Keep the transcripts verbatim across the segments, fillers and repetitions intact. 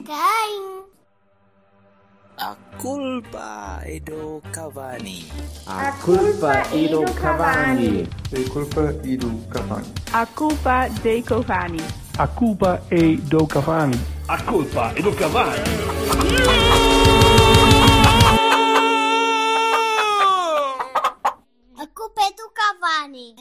Quem? A culpa è do Cavani. A culpa è do Cavani. A culpa è do Cavani. A culpa dei Cavani. A culpa è do Cavani. A culpa è do Cavani. A culpa é do Cavani.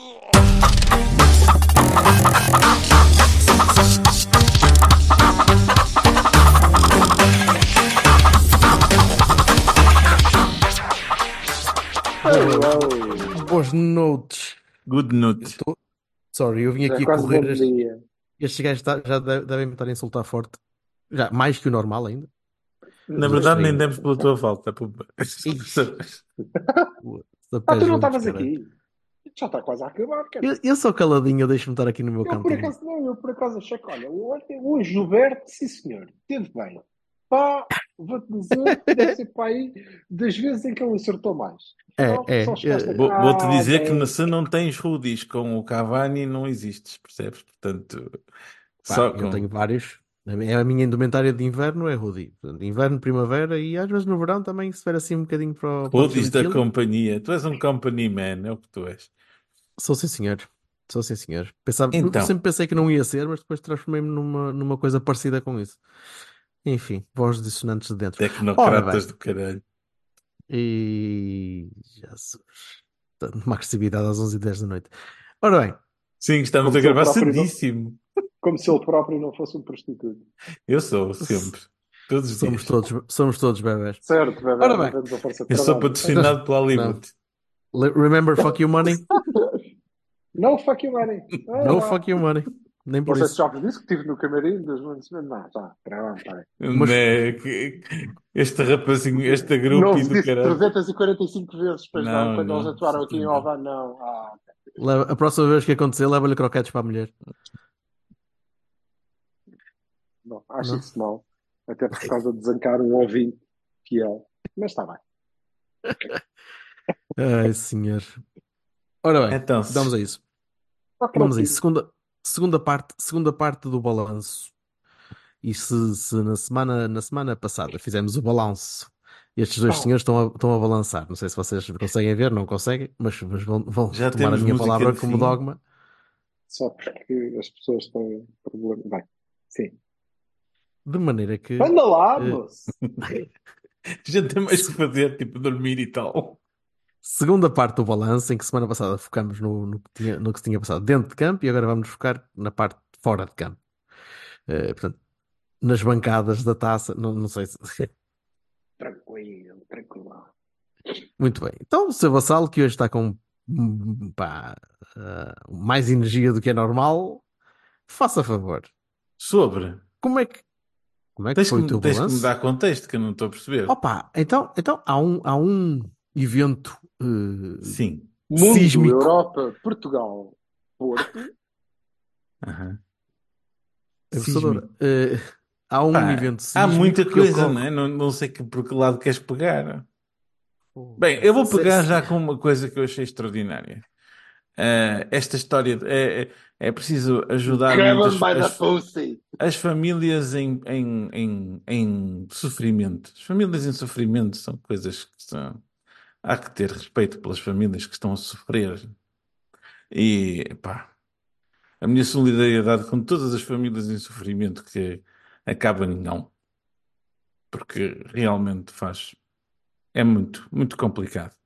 Boas notes. Good note. Tô... Sorry, eu vim É aqui quase correr. bom Estes, dia. estes gajos tá- já de- devem me estar a insultar forte. Já, mais que o normal ainda. Na verdade, nem Sim. demos pela tua falta. pupa. Ixi. Ah, tu não estavas aqui. Já está quase a acabar, cara. Eu, eu sou caladinho, eu deixo-me estar aqui no meu Eu por cantinho. acaso não, eu por acaso achei que, olha, o, o Gilberto, sim senhor, teve bem. Pá, vou-te dizer, deve ser para aí das vezes em que ele acertou mais. É, Só- é, só chegaste é. a- Vou- Vou-te Ah, dizer bem. que se não tens hoodies com o Cavani, não existes, percebes? Portanto, Pá, só eu com... tenho vários. A a minha indumentária de inverno é hoodie. Portanto, inverno, primavera e às vezes no verão também, se for assim um bocadinho para o, para o hoodies da chili-chili. companhia. Tu és um company man, é o que tu és. Sou sim, senhor. Sou sim, senhor. Pensava, Então. Sempre pensei que não ia ser, mas depois transformei-me numa, numa coisa parecida com isso. Enfim, voz dissonantes de dentro. Ora Tecnocratas bem. do caralho. E... Jesus. Uma agressividade às onze e dez da noite. Ora bem. Sim, estamos Como a se ele gravar próprio não- cedíssimo. Como se ele próprio não fosse um prostituto. Eu sou, sempre. Todos os Somos dias. todos, somos todos bebés. Certo, bebê, Ora bem. não vamos oferecer Eu sou trabalho. patrocinado pela Hollywood. Le- Remember fuck you money? No fuck you money. Ah, No ah. fuck you money. Nem Não por sei se isso. já vos disse que estive no camarim dos Manos. Não, tá, pera, pera. Mas- Né, que- Este rapazinho, este Não grupo vos do disse caralho. trezentas e quarenta e cinco vezes, pois não, Não, quando não, eles atuaram aqui em não. Ovan, não. Ah, Leva- a próxima vez que acontecer, leva-lhe croquetes para a mulher. não, acho Não. isso mal. Até por causa de zancar um ouvinte que é. Mas está bem. Ai, senhor. Ora bem, Então, vamos a isso. Ok, Vamos a ok. isso. Segunda, segunda parte, segunda parte do balanço. E se, se na semana, na semana passada fizemos o balanço, estes dois Oh. senhores estão a, estão a balançar. Não sei se vocês conseguem ver, não conseguem, mas, mas vão, vão Já tomar a temos minha música palavra de como fim. dogma. Só porque as pessoas têm problema. Bem, sim. De maneira que. Anda lá, Eh, moço! Já tem mais que fazer, tipo dormir e tal. Segunda parte do balanço, em que semana passada focamos no, no, que tinha, no que se tinha passado dentro de campo e agora vamos focar na parte fora de campo. Eh, portanto, nas bancadas da taça, não, não sei se. Tranquilo, tranquilo. Muito bem. Então, o seu vassalo, que hoje está com hum, pá, ah, mais energia do que é normal, faça favor. Sobre. Como é que, como é que Tens que, foi o me- teu tens que me balanço? dar contexto, que eu não estou a perceber. Opa, então, então há um, há um evento eh, Sim. Mundo, sísmico. Europa, Portugal, Porto. Aham. Abusadora. Sísmico. Eh, há um Pá, evento há sísmico muita que coisa, ocorre- não é? Não, não sei que, por que lado queres pegar. Oh, Bem, eu vou se- pegar se- já com uma coisa que eu achei extraordinária. Ah, esta história de- é, é, é preciso ajudar Grab muito 'em by as, the as, pussy. as famílias em, em, em, em sofrimento. As famílias em sofrimento são coisas que são, há que ter respeito pelas famílias que estão a sofrer. E pá, a minha solidariedade com todas as famílias em sofrimento que acabam em não, porque realmente faz, é muito, muito complicado.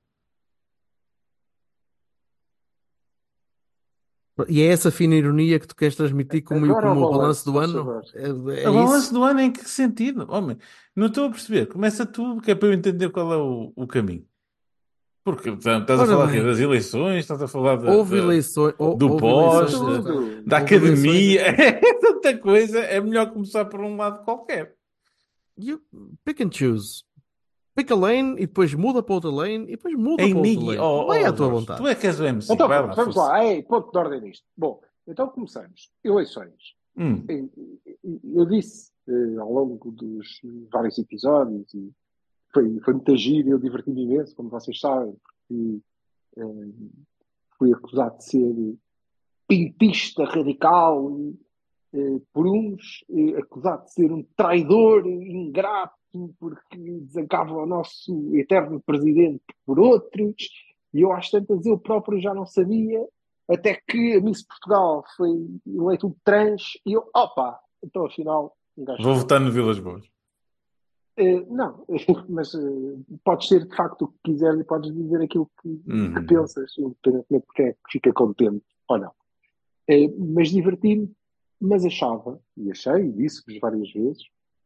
E é essa fina ironia que tu queres transmitir como, Agora como ao o balanço do balanço, ano? faz É, é O balanço isso? do ano em que sentido? Homem, não estou a perceber. Começa tu, que é para eu entender qual é o, o caminho. Porque tá- estás a Ora falar aqui bem. das eleições, estás a falar da- Houve da- eleições, ou- do houve pós, eleições da, esta- tudo. da houve eleições. academia, é tanta coisa. É melhor começar por um lado qualquer. You pick and choose. Pick a lane e depois muda para outra lane e depois muda Ei, para outra Niggy, lane. oh, Vai oh, à tua Jorge, vontade. tu é que és o M C, Então, vai pronto, lá, vamos força. lá. Ei, ponto de ordem nisto. Bom, então começamos. Eleições. Hum, Eu eu disse eh, ao longo dos vários episódios e foi, foi muito giro, eu diverti-me imenso, como vocês sabem, porque eh, fui acusado de ser pintista radical e eh, por uns, eh, acusado de ser um traidor ingrato porque desancava o nosso eterno presidente por outros, e eu às tantas eu próprio já não sabia, até que a Miss Portugal foi eleito um trans, e eu, opa, então afinal, um gajo Vou pode. votar no Vilas Boas. Eh, não, mas eh, podes ser de facto o que quiseres e podes dizer aquilo que, que Uhum. pensas, independentemente de quem é que fica contente ou não. Eh, mas diverti-me, mas achava, e achei, e disse-vos várias vezes,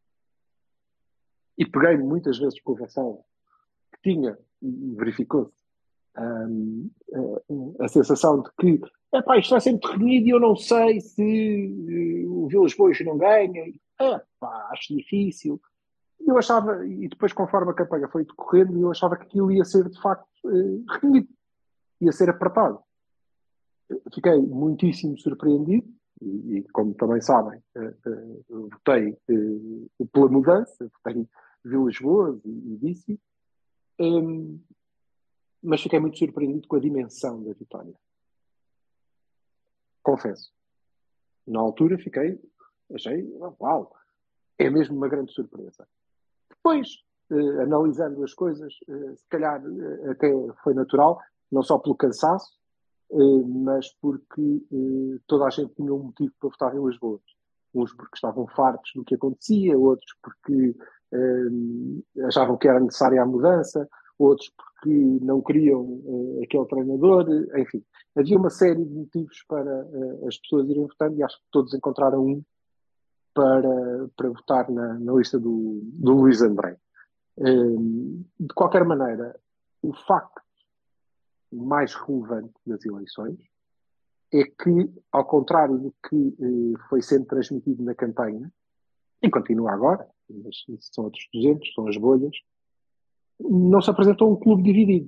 e peguei muitas vezes com o Vassal, que tinha, e verificou-se, hum, a, a sensação de que epá, isto vai sempre reunido e eu não sei se eh, o Vilas Boas não ganha. Epá, acho difícil. Eu achava, e depois conforme a campanha foi decorrendo, eu achava que aquilo ia ser de facto eh, reunido, ia ser apertado. Fiquei muitíssimo surpreendido e, e como também sabem, eh, eh, votei eh, pela mudança, votei Vilas Boas e, e disse, um, mas fiquei muito surpreendido com a dimensão da vitória. Confesso. Na altura fiquei, achei, uau, é mesmo uma grande surpresa. Depois, eh, analisando as coisas, eh, se calhar eh, até foi natural, não só pelo cansaço, eh, mas porque eh, toda a gente tinha um motivo para votar em Lisboa. Uns porque estavam fartos do que acontecia, outros porque eh, achavam que era necessária a mudança, outros porque não queriam eh, aquele treinador, enfim. Havia uma série de motivos para eh, as pessoas irem votando e acho que todos encontraram um para, para votar na, na lista do, do Luís André. Um, de qualquer maneira, o facto mais relevante das eleições é que, ao contrário do que eh, foi sendo transmitido na campanha, e continua agora, mas isso são outros duzentos, são as bolhas, não se apresentou um clube dividido.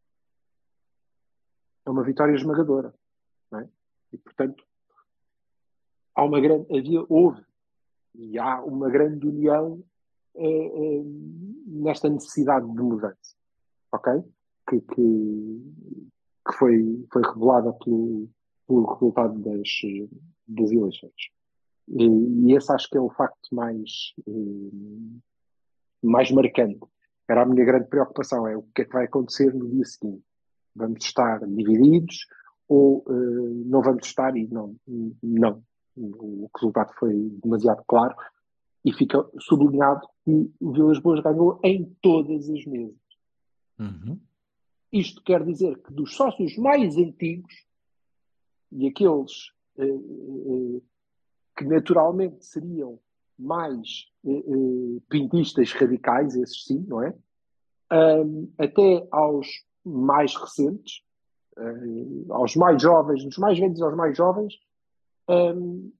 É uma vitória esmagadora. Não é? E, portanto, há uma grande, havia, houve e há uma grande união eh, eh, nesta necessidade de mudança, ok? Que, que, que foi, foi revelada pelo, pelo resultado das, das eleições. E, e esse acho que é o facto mais, eh, mais marcante. Era a minha grande preocupação, é o que é que vai acontecer no dia seguinte. Vamos estar divididos ou eh, não vamos estar? E não, não. O resultado foi demasiado claro e fica sublinhado que o Vilas Boas ganhou em todas as mesas. Uhum. Isto quer dizer que dos sócios mais antigos e aqueles eh, eh, que naturalmente seriam mais eh, eh, pintistas radicais, esses sim, não é? Um, até aos mais recentes, uh, aos mais jovens, dos mais velhos aos mais jovens, um,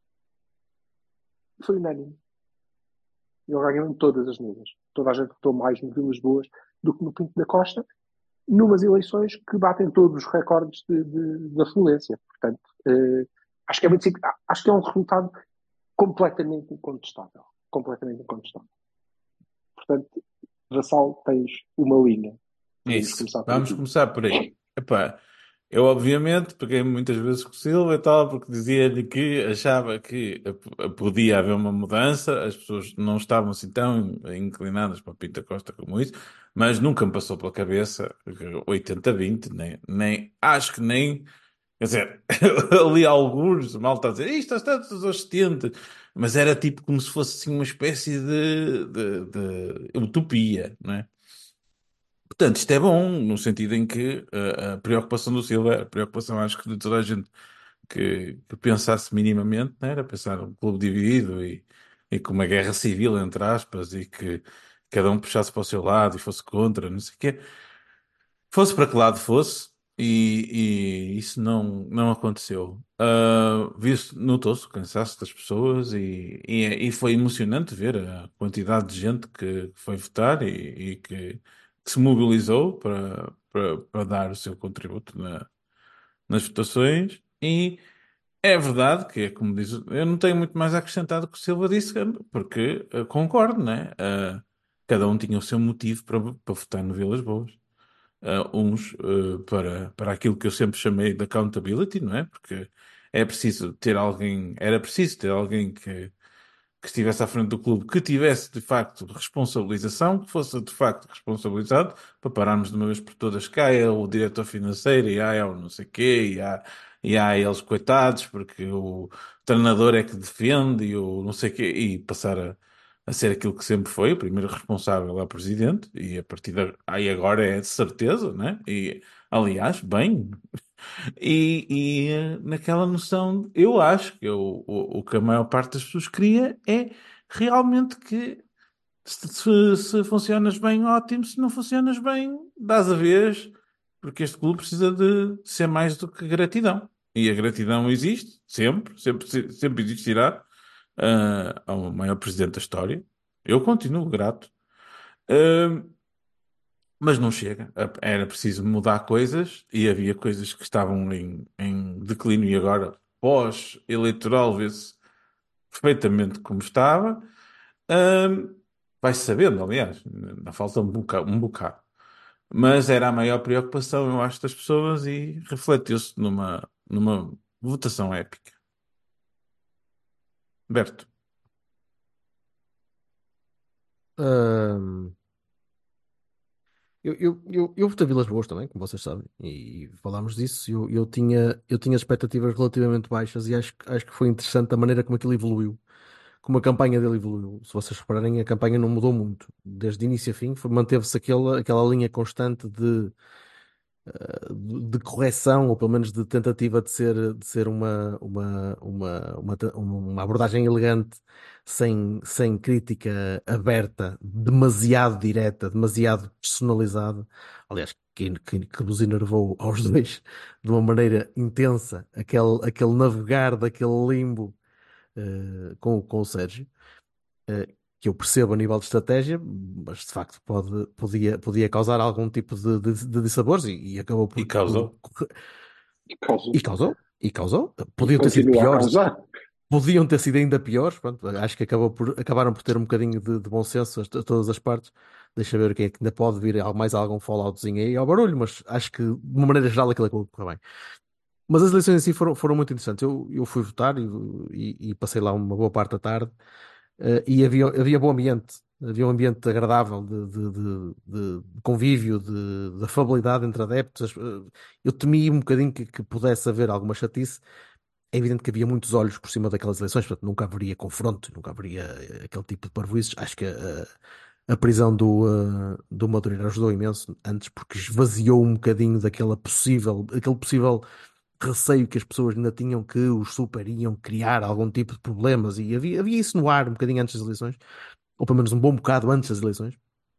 foi unânime. Ele ganhou em todas as mesas. Toda a gente votou mais no Vilas Boas do que no Pinto da Costa, numas eleições que batem todos os recordes de, de, de afluência. Portanto, uh, acho que é muito acho que é um resultado completamente incontestável. Completamente incontestável. Portanto, Vassal, tens uma linha. Vamos Isso, começar por vamos aqui. começar por aí. Epá, eu obviamente peguei muitas vezes com o Silva e tal, porque dizia-lhe que achava que eh, podia haver uma mudança, as pessoas não estavam assim tão inclinadas para o Pinto da Costa como isso, mas nunca me passou pela cabeça oitenta a vinte, nem, nem, acho que nem, quer dizer, ali alguns, mal está a dizer, isto está todos aos setenta, mas era tipo como se fosse assim uma espécie de, de, de utopia, não é? Portanto, isto é bom, no sentido em que uh, a preocupação do Silva, a preocupação acho que de toda a gente que, que pensasse minimamente, né, era pensar um clube dividido e, e com uma guerra civil, entre aspas, e que cada um puxasse para o seu lado e fosse contra, não sei o quê. Fosse para que lado fosse, e, e isso não, não aconteceu. Uh, viu-se, notou-se o cansaço das pessoas e, e, e foi emocionante ver a quantidade de gente que foi votar e, e que, que se mobilizou para, para, para dar o seu contributo na- nas votações. E é verdade que, é como diz, eu não tenho muito mais a acrescentar do que o Silva disse, porque uh, concordo, né? Uh, cada um tinha o seu motivo para, para votar no Vilas Boas. Uh, uns uh, para, para aquilo que eu sempre chamei de accountability, não é? Porque é preciso ter alguém, era preciso ter alguém que, que estivesse à frente do clube, que tivesse de facto responsabilização, que fosse de facto responsabilizado, para pararmos de uma vez por todas cá, é o diretor financeiro, e há é o não sei quê, e há, e há eles coitados, porque o treinador é que defende, e o não sei quê, e passar a, a ser aquilo que sempre foi, o primeiro responsável é o presidente, e a partir de aí agora é de certeza, né? E aliás, bem. E, e, eh, naquela noção, eu acho que o, o, o que a maior parte das pessoas queria é realmente que se, se, se funcionas bem, ótimo, se não funcionas bem, dás a vez, porque este clube precisa de ser mais do que gratidão. E a gratidão existe, sempre, sempre, se- sempre existirá, ah, ao maior presidente da história. Eu continuo grato. Ah, mas não chega. Era preciso mudar coisas e havia coisas que estavam em, em declínio e agora, pós-eleitoral, vê-se perfeitamente como estava. Ahm, Vai-se sabendo, aliás, ainda falta um boca- um bocado. Mas era a maior preocupação, eu acho, das pessoas e refletiu-se numa, numa votação épica. Berto. Ahm, eu, eu, eu, eu votei Vilas Boas também, como vocês sabem, e falámos disso. Eu, eu tinha, eu tinha expectativas relativamente baixas e acho, que- acho que foi interessante a maneira como aquilo evoluiu, como a campanha dele evoluiu. Se vocês repararem, a campanha não mudou muito. Desde início a fim, foi- manteve-se aquela, aquela linha constante de de de correção, ou pelo menos de tentativa de ser, de ser uma, uma, uma, uma, te- uma abordagem elegante, sem, sem crítica aberta, demasiado direta, demasiado personalizada. Aliás, que, que, que nos enervou aos dois de uma maneira intensa, aquele, aquele navegar daquele limbo eh, com, com o Sérgio. eh, que eu percebo a nível de estratégia, mas de facto pode, podia, podia causar algum tipo de, de, de dissabores e, e acabou E por, por- causou. E causou. e causou, e causou. E Podiam ter sido continua a piores, causar. podiam ter sido ainda piores. Pronto, acho que acabou por, acabaram por ter um bocadinho de, de bom senso a, a todas as partes. Deixa ver o que é que ainda pode vir al- mais algum falloutzinho aí ao barulho, mas acho que de uma maneira geral aquilo acabou por correr bem. Mas as eleições em si foram, foram muito interessantes. Eu, eu fui votar e, e- e passei lá uma boa parte da tarde. Eh, e havia, havia bom ambiente, havia um ambiente agradável de, de- de- de- de convívio, de, de afabilidade entre adeptos. Eh, Eu temi um bocadinho que, que pudesse haver alguma chatice. É evidente que havia muitos olhos por cima daquelas eleições, portanto nunca haveria confronto, nunca haveria eh, aquele tipo de parvoíces. Acho que a, a prisão do, eh, do Madureira ajudou imenso antes, porque esvaziou um bocadinho daquela possível, aquele possível receio que as pessoas ainda tinham que os super iam criar algum tipo de problemas e havia, havia isso no ar um bocadinho antes das eleições, ou pelo menos um bom bocado antes das eleições.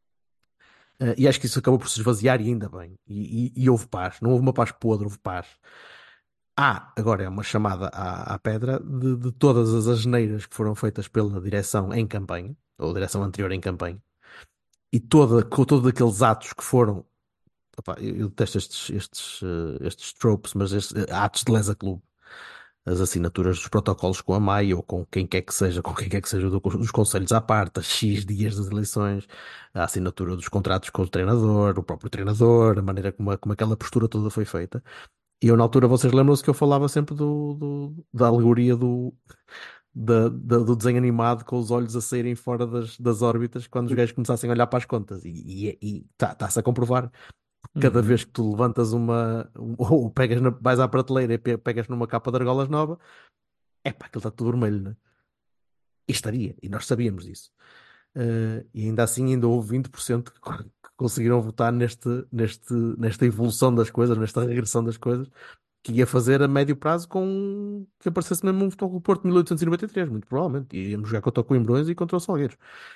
Eh, e acho que isso acabou por se esvaziar e ainda bem. E, e- e houve paz, não houve uma paz podre, houve paz. Há, agora é uma chamada à, à pedra de, de todas as asneiras que foram feitas pela direção em campanha, ou direção anterior em campanha, e toda, com todos aqueles atos que foram. Opá, eu, eu detesto estes, estes, eh, estes tropes, mas estes, eh, atos de lesa clube, as assinaturas dos protocolos com a Maia ou com quem quer que seja, com quem quer que seja do- dos conselhos à parte, a X dias das eleições, a assinatura dos contratos com o treinador, o próprio treinador, a maneira como, a- como aquela postura toda foi feita. E eu, na altura, vocês lembram-se que eu falava sempre do, do- da alegoria do, da- da- do desenho animado com os olhos a saírem fora das, das órbitas quando os gajos começassem a olhar para as contas. E está-se a comprovar. Cada vez Uhum. que tu levantas uma, um- ou pegas na, vais à prateleira e pe- pegas numa capa de argolas nova, é pá, aquilo está tudo vermelho, né? E estaria, e nós sabíamos disso. Eh, e ainda assim, ainda houve vinte por cento que, co- que conseguiram votar neste, neste, nesta evolução das coisas, nesta regressão das coisas, que ia fazer a médio prazo com que aparecesse mesmo um Futebol Clube do Porto de mil oitocentos e noventa e três, muito provavelmente. E íamos jogar contra o Coimbrões e contra o Salgueiros.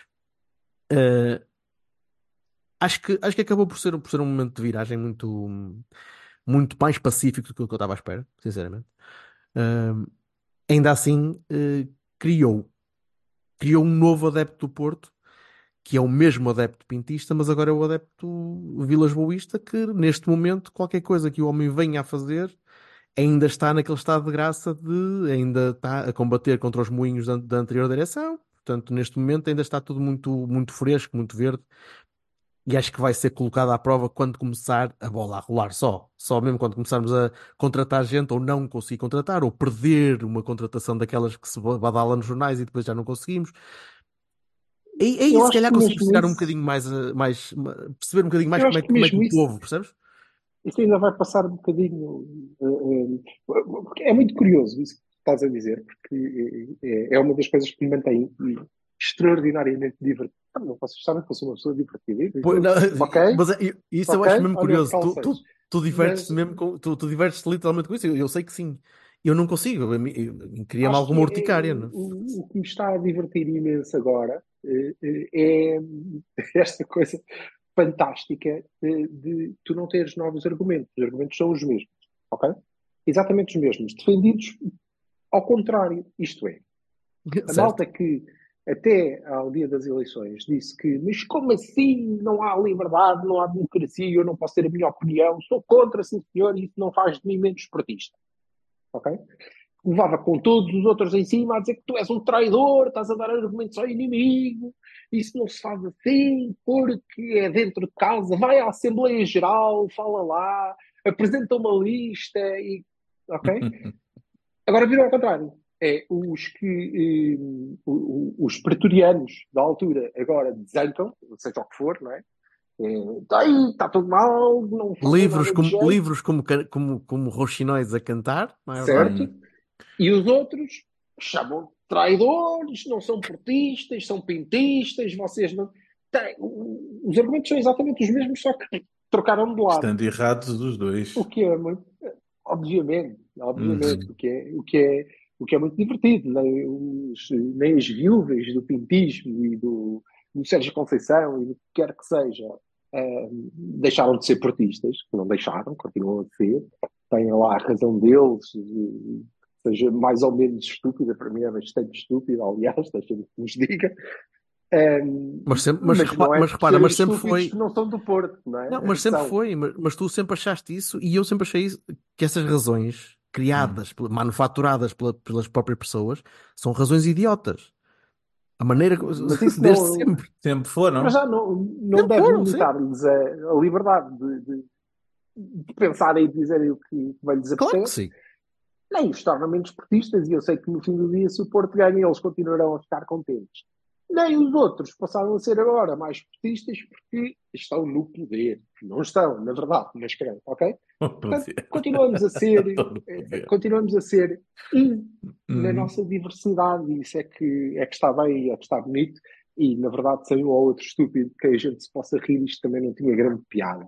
Eh, acho que, acho que acabou por ser, por ser um momento de viragem muito, muito mais pacífico do que o que eu estava à espera, sinceramente. Ahm, Ainda assim, eh, criou, criou um novo adepto do Porto, que é o mesmo adepto pintista, mas agora é o adepto vilas-boísta, que neste momento, qualquer coisa que o homem venha a fazer, ainda está naquele estado de graça de ainda está a combater contra os moinhos da, da anterior direção. Portanto, neste momento ainda está tudo muito, muito fresco, muito verde. E acho que vai ser colocada à prova quando começar a bola a rolar só. Só mesmo quando começarmos a contratar gente ou não conseguir contratar, ou perder uma contratação daquelas que se badala nos jornais e depois já não conseguimos. Aí, aí Eu se acho calhar que conseguimos mesmo chegar um isso, bocadinho mais, a- mais, ma- perceber um bocadinho mais eu como acho é, que como é que mesmo o isso, povo, percebes? isso ainda vai passar um bocadinho. eh, eh, porque é muito curioso isso que estás a dizer, porque é, é uma das coisas que me mantém extraordinariamente divertido. Ah, não, vocês sabem que eu sou uma pessoa divertida. Pô, Eu, não, ok, mas é- isso eu ok, acho mesmo olha o que curioso. tal Tu, seja. tu, tu divertes-te Mas mesmo com, tu, tu divertes-te literalmente com isso. Eu, eu sei que sim. Eu não consigo. Eu, eu, eu, cria-me acho que alguma é, urticária, não? o, o que me está a divertir imenso agora eh, eh, é esta coisa fantástica de, de tu não teres novos argumentos. Os argumentos são os mesmos, ok? Exatamente os mesmos, defendidos ao contrário. Isto é, a Certo? malta que até ao dia das eleições disse que, mas como assim não há liberdade, não há democracia, eu não posso ter a minha opinião, sou contra, sim senhor, e isso não faz de mim menos esportista, ok? Levava com todos os outros em cima a dizer que tu és um traidor, estás a dar argumentos ao inimigo, isso não se faz assim, porque é dentro de casa, vai à Assembleia Geral, fala lá, apresenta uma lista e. Ok? Agora viram ao contrário. É os que eh, o- o- os pretorianos da altura agora desancam, seja o que for, não é? Está aí, está tudo mal, não fazem Livros nada de como, jeito, livros como, ca- como, como roxinóis a cantar, não é verdade? certo? Hum. E os outros chamam de traidores, não são portistas, são pintistas, vocês não. Tem- os argumentos são exatamente os mesmos, só que trocaram de lado. Estando errados os O dois. que é muito. Obviamente, obviamente, Uhum. o que é, o que é, o que é muito divertido. Nem, os, nem as viúvas do pintismo e do, do Sérgio Conceição e do que quer que seja eh, deixaram de ser portistas, que não deixaram, continuam a ser, têm lá a razão deles, e, seja mais ou menos estúpida, para mim é bastante estúpida, aliás, deixa-me que nos diga. Um, Mas, sempre, mas, mas repa- não é mas por repara, serem mas sempre estúpidos que foi. não são do Porto, não Não, é? mas sempre São. foi. Mas, mas tu sempre achaste isso e eu sempre achei isso, que essas razões Hum. criadas, pela- manufaturadas pela- pelas próprias pessoas, são razões idiotas. A maneira. que- Mas isso Desde não. sempre. Sempre Para foram. já não, não Sempre deve foram, sim. limitar-lhes a, a liberdade de, de, de pensarem e de dizerem o que bem lhes Claro que apetece, sim. nem os torna menos esportistas, e eu sei que no fim do dia, se o Porto ganha, eles continuarão a ficar contentes. Nem os outros passaram a ser agora mais esportistas porque estão no poder. Não estão, na verdade, mas creio, ok? O Portanto, poder. continuamos a ser, Todo o eh, poder. continuamos a ser in na Uhum. nossa diversidade, e isso é que, é que está bem, é que está bonito, e na verdade, sem um ou outro estúpido que a gente se possa rir, isto também não tinha grande piada.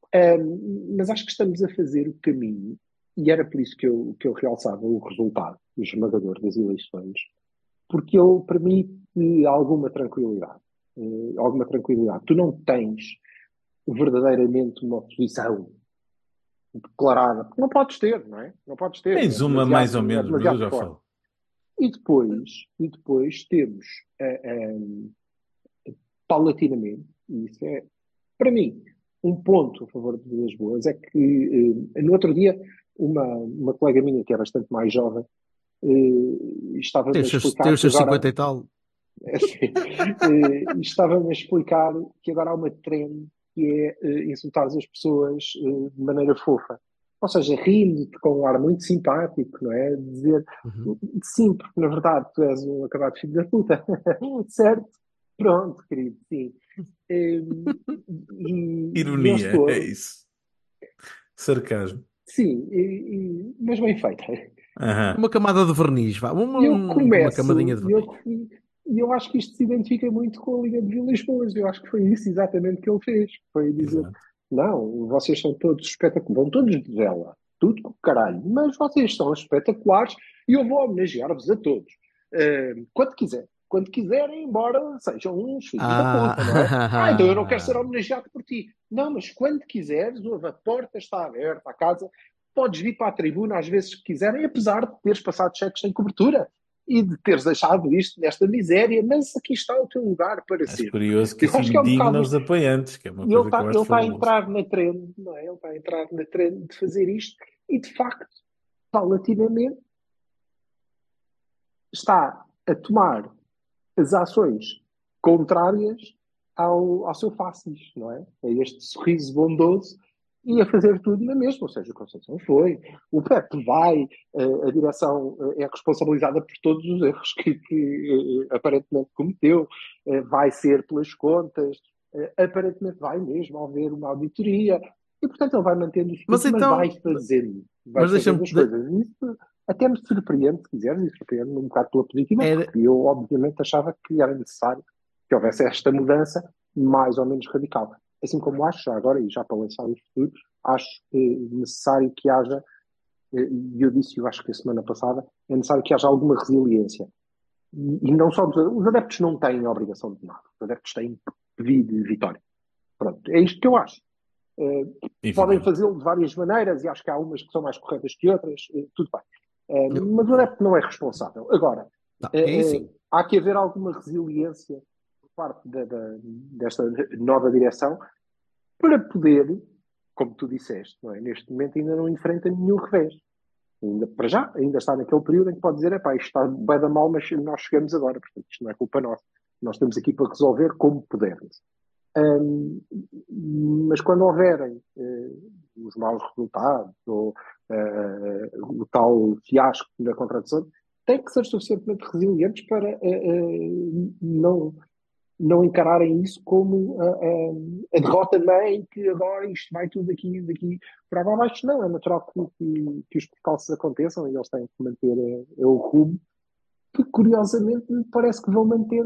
Um, mas acho que estamos a fazer o caminho, e era por isso que eu, que eu realçava o resultado esmagador das eleições, porque ele permite alguma tranquilidade. eh, alguma tranquilidade. Tu não tens verdadeiramente uma posição declarada, porque não podes ter, não é? Não podes ter, é Tens uma mais ou demasiado, é menos, mas eu demasiado já forte. falo. E depois, e depois temos, eh, eh, paulatinamente, e isso é, para mim, um ponto a favor de Vilas Boas, é que eh, no outro dia uma, uma colega minha, que é bastante mais jovem, eh, Tem estava-me a os seus, tem explicar os que seus agora cinquenta e tal. assim, eh, estava-me a explicar que agora há uma trend que é eh, insultar as pessoas eh, de maneira fofa. Ou seja, rindo-te com um ar muito simpático, não é? Dizer Uhum. sim, porque na verdade tu és um acabado filho da puta. Certo? Pronto, querido, sim. Eh, E, e eu Ironia, é estou, isso. Sarcasmo. sim, e- e- mas bem feita. Aham. Uma camada de verniz, vá. Uma, E eu um- uma camadinha começo, de e eu, verniz. e eu acho que isto se identifica muito com a Liga de Vilas Boas. Eu acho que foi isso exatamente que ele fez. Foi dizer, Exato. não, vocês são todos espetaculares, vão todos de vela, tudo com o caralho, mas vocês são espetaculares e eu vou homenagear-vos a todos. Uh, quando quiser. Quando quiserem, embora sejam uns filhos da puta, não é? Ah, então eu não quero ser Ah, homenageado por ti. Não, mas quando quiseres, a porta está aberta, a casa, podes vir para a tribuna às vezes que quiserem, apesar de teres passado cheques sem cobertura e de teres deixado isto nesta miséria, mas aqui está o teu lugar para Acho ser. curioso que Eu isso acho que é um indigna bocado. os apoiantes, que é uma E ele coisa que está eu ele acho tá a fabuloso. entrar na trend, não é? Ele está a entrar na trend de fazer isto e, de facto, paulatinamente, está a tomar as ações contrárias ao, ao seu facis, não é? A este sorriso bondoso e a fazer tudo na mesma. Ou seja, a Conceição foi, o Pepe vai, uh, a direção uh, é responsabilizada por todos os erros que, que uh, aparentemente cometeu, uh, vai ser pelas contas, uh, aparentemente vai mesmo haver uma auditoria, e portanto ele vai mantendo os Mas mas então, vai fazendo, vai mas deixa-me. fazendo as coisas. E isso até me surpreende, se quiseres, e surpreende-me um bocado pela positiva, Era, porque eu obviamente achava que era necessário que houvesse esta mudança mais ou menos radical. Assim como acho, já agora, e já para lançar o futuro, acho eh, necessário que haja, eh, e eu disse, eu acho que a semana passada, é necessário que haja alguma resiliência. E, e não só dos, os adeptos não têm obrigação de nada, os adeptos têm pedido de vitória. Pronto, é isto que eu acho. Eh, podem fazê-lo de várias maneiras, e acho que há umas que são mais corretas que outras, eh, tudo bem. Eh, eu- mas o adepto não é responsável. Agora, não, eh, é eh, assim. há que haver alguma resiliência por parte da, da- desta nova direção para poder, como tu disseste, não é? Neste momento ainda não enfrenta nenhum revés. Ainda, para já, ainda está naquele período em que pode dizer, epá, isto está bem da mal, mas nós chegamos agora, portanto isto não é culpa nossa. Nós estamos aqui para resolver como pudermos. Hum, mas quando houverem eh, os maus resultados ou eh, o tal fiasco da contratação, têm que ser suficientemente resilientes para eh, eh, não, não encararem isso como a, a- a derrota mãe, que agora isto vai tudo aqui, daqui para água abaixo. Não, é natural que, que, que os percalços aconteçam e eles têm que manter eh, o rumo, que curiosamente me parece que vão manter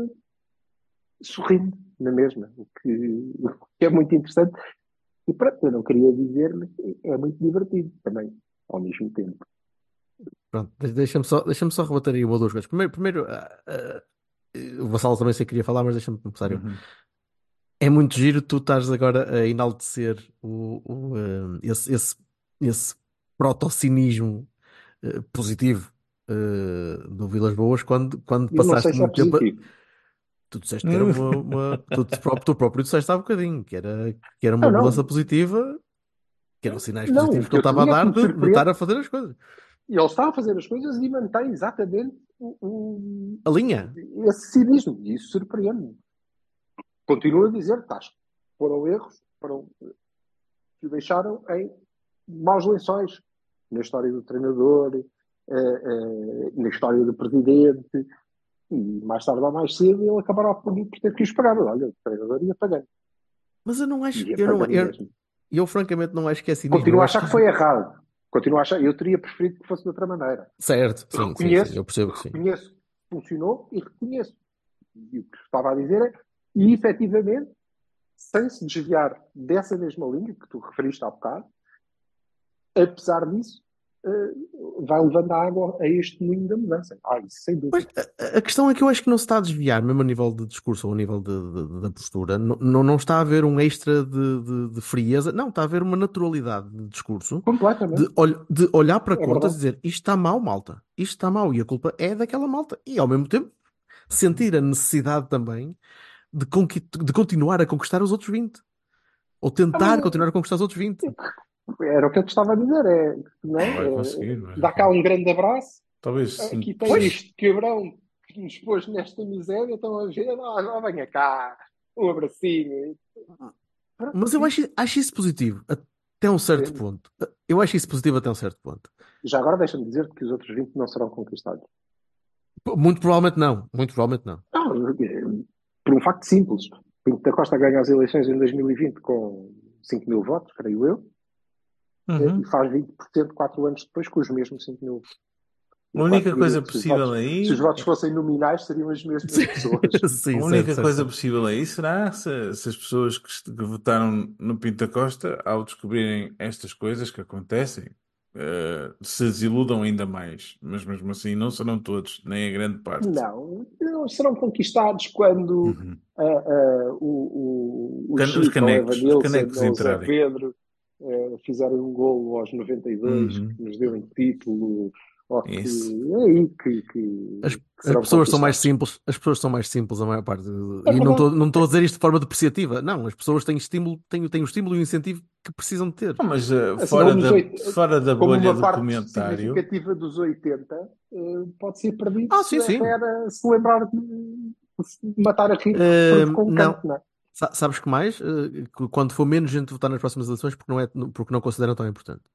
sorrindo na mesma, o que, o que é muito interessante. E pronto, eu não queria dizer, mas é muito divertido também, ao mesmo tempo. Pronto, de- deixa-me só, deixa-me só rebater aí uma ou duas coisas. Primeiro, primeiro ah, ah, o Vassalo também sei que queria falar, mas deixa-me começar eu. Uhum. É muito giro tu estás agora a enaltecer o, o, ah, esse, esse, esse protocinismo ah, positivo ah, do Vilas Boas quando, quando Eu não sei passaste se é muito tempo. a- positivo. Tu disseste que era uma, uma tu, tu próprio, tu próprio disseste há bocadinho que era, que era uma Não, mudança não. positiva, que eram sinais Não, o positivos que que ele eu te estava a digo é que dar me de, de estar surpreende. a fazer as coisas. E ele está a fazer as coisas e mantém exatamente o, o- A linha. esse cinismo. E isso surpreende-me. Continuo a dizer, estás, foram erros, foram, que o deixaram em maus lençóis na história do treinador, eh, eh, na história do presidente, e mais tarde ou mais cedo ele acabará por, por ter que os pagar. Olha, o treinador ia pagando. Mas eu não acho, Ia eu, não, pagando eu, mesmo. eu francamente não acho que é cinismo. Continuo Eu a acho achar que que isso- foi errado. Continuo a achar, eu teria preferido que fosse de outra maneira. certo, sim, sim, sim, Reconheço, eu percebo que sim. reconheço que funcionou e reconheço. E o que estava a dizer é, e efetivamente, sem se desviar dessa mesma linha que tu referiste há bocado, apesar disso, eh, vai levando a água a este moinho da mudança. Ah, isso sem Mas dúvida. a, a questão é que eu acho que não se está a desviar, mesmo a nível de discurso ou a nível de, de- da postura, não, não não está a haver um extra de, de- de frieza, não, está a haver uma naturalidade de discurso, de, Completamente. ol- de olhar para É contas e verdade. dizer isto está mal, malta, isto está mal, e a culpa é daquela malta, e ao mesmo tempo sentir a necessidade também de, conqui- de continuar a conquistar os outros vinte, ou Ah, tentar mas continuar a conquistar os outros vinte. era o que eu te estava a dizer. É, não Não vai é? conseguir, É, mas dá cá enfim. um grande abraço. Talvez sim. Aqui tem Pois, este quebrão que nos pôs nesta miséria. Estão a ver? Ah, não, venha cá. Um abracinho. Pronto, mas eu sim. acho, acho isso positivo, até um certo Depende. ponto. Eu acho isso positivo até um certo ponto. Já agora deixa-me dizer que os outros vinte não serão conquistados. P- Muito provavelmente não, muito provavelmente não. Não, é, por um facto simples. Pinto da Costa ganha as eleições em dois mil e vinte com cinco mil votos, creio eu, é, Uhum. e faz vinte por cento quatro anos depois com os mesmos cinco mil. A Eu quase única diria coisa que se os possível votos, se os aí, votos fossem nominais, seriam as mesmas Sim, pessoas. a sim, certo, única certo, coisa certo. possível aí será se, se as pessoas que, est- que votaram no Pinto da Costa, ao descobrirem estas coisas que acontecem, eh, se desiludam ainda mais. Mas mesmo assim, não serão todos, nem a grande parte. Não, não serão conquistados quando Uhum. ah, ah, o, o, o Can- Os Chico ou o canecos, os Evanilson canecos ou o Zé entrarem. Pedro eh, fizerem um golo aos noventa e dois, Uhum. que nos deu um título, ou que Isso. é aí que, As, que, que as serão pessoas são mais conquistados. simples, as pessoas são mais simples a maior parte. É E não verdade. estou não estou a dizer isto de forma depreciativa. Não, as pessoas têm estímulo, têm, têm o estímulo e o incentivo que precisam de ter. Não, mas eh, Assim fora como, os da, oit- fora da como bolha uma do parte comentário, significativa dos oitenta eh, pode ser perdido Ah, se sim, a sim. Vera se lembrar de, de matar a rir por Ahm, com um não, canto, não é? Sa- sabes que mais? Eh, que quando for menos gente votar nas próximas eleições, porque não é, porque não consideram tão importante.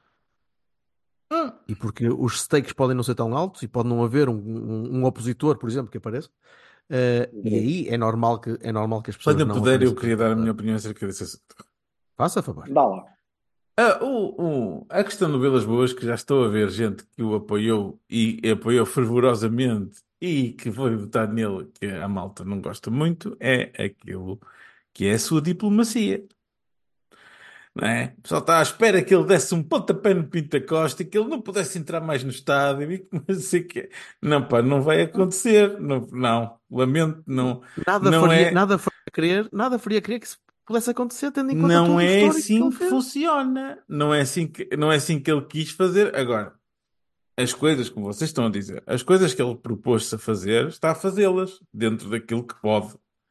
Hum. E porque os stakes podem não ser tão altos e pode não haver um, um, um opositor, por exemplo, que apareça. Eh, e aí é normal que, é normal que as pessoas Quando eu não puder, eu apareçam queria para dar a minha votar. opinião acerca desse assunto. Faça favor. Dá lá. Ah, o, o- a questão do Vilas Boas, que já estou a ver gente que o apoiou e apoiou fervorosamente e que foi votar nele, que a malta não gosta muito, é aquilo que é a sua diplomacia. Não é? Só está à espera que ele desse um pontapé no Pinta Costa e que ele não pudesse entrar mais no estádio. E que não sei que... Não, pá, não vai acontecer. Não, não, lamento, não, Nada não faria, é. nada faria crer, nada faria crer que isso pudesse acontecer, tendo em conta Não todo o é histórico que assim ele que fez. funciona. Não é assim que, não é assim que ele quis fazer. Agora, as coisas, como vocês estão a dizer, as coisas que ele propôs-se a fazer, está a fazê-las dentro daquilo que pode.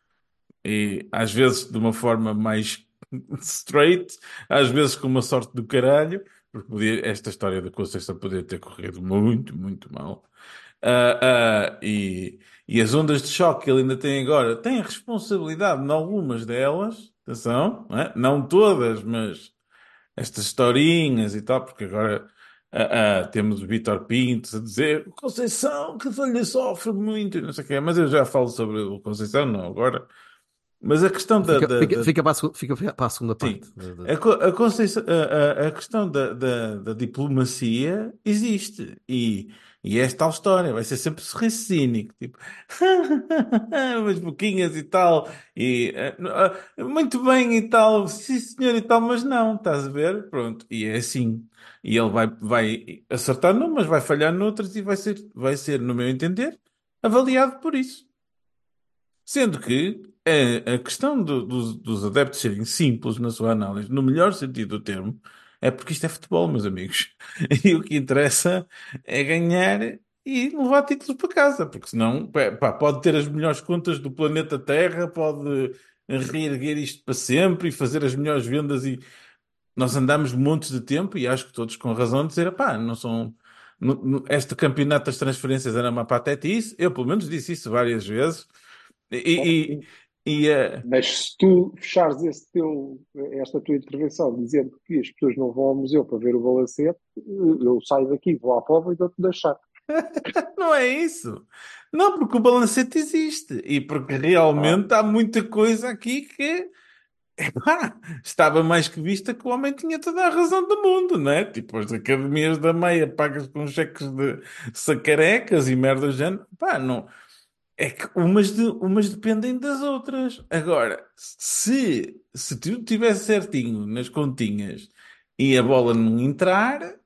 E às vezes de uma forma mais straight, às vezes com uma sorte do caralho, porque podia- esta história da Conceição poderia ter corrido muito, muito mal. Ah, ah, e, e as ondas de choque que ele ainda tem agora, tem a responsabilidade em algumas delas, atenção, não é? Não todas, mas estas historinhas e tal, porque agora ah, ah, temos o Vítor Pinto a dizer o Conceição que lhe sofre muito, e não sei o quê, mas eu já falo sobre o Conceição, não agora. Mas a questão da, Fica, da, fica, da- fica para a, segu- fica para a segunda sim, parte. Da- da- a, co- a, Conceição- a- a- a questão da, da, da diplomacia existe. E, e é esta tal história, vai ser sempre sorriso cínico, tipo, umas boquinhas e tal, e eh, ah, muito bem e tal, sim senhor e tal, mas não, estás a ver? Pronto, e é assim. E ele vai, vai acertar numas, vai falhar noutras e vai ser, vai ser, no meu entender, avaliado por isso. Sendo que a, a questão do- dos, dos adeptos serem simples na sua análise, no melhor sentido do termo, é porque isto é futebol, meus amigos. E o que interessa é ganhar e levar títulos para casa, porque senão, pá, pá, pode ter as melhores contas do planeta Terra, pode reerguer isto para sempre e fazer as melhores vendas. E nós andamos montes de tempo, e acho que todos com razão, de dizer, pá, não são. não- não- Este campeonato das transferências era uma patetice. Eu, pelo menos, disse isso várias vezes. Claro que E, sim. e, e, eh, Mas se tu fechares esse teu, esta tua intervenção dizendo que as pessoas não vão ao museu para ver o balancete, eu saio daqui, vou à Póvoa e dou-te deixar. não é isso. Não, porque o balancete existe e porque Ah, realmente há muita coisa aqui que epá, estava mais que vista que o homem tinha toda a razão do mundo, não é? Tipo, as academias da meia pagas com cheques de sacarecas e merda do género. Pá, não. É que umas, de- umas dependem das outras. Agora, se, se tudo estivesse certinho nas continhas e a bola não entrar,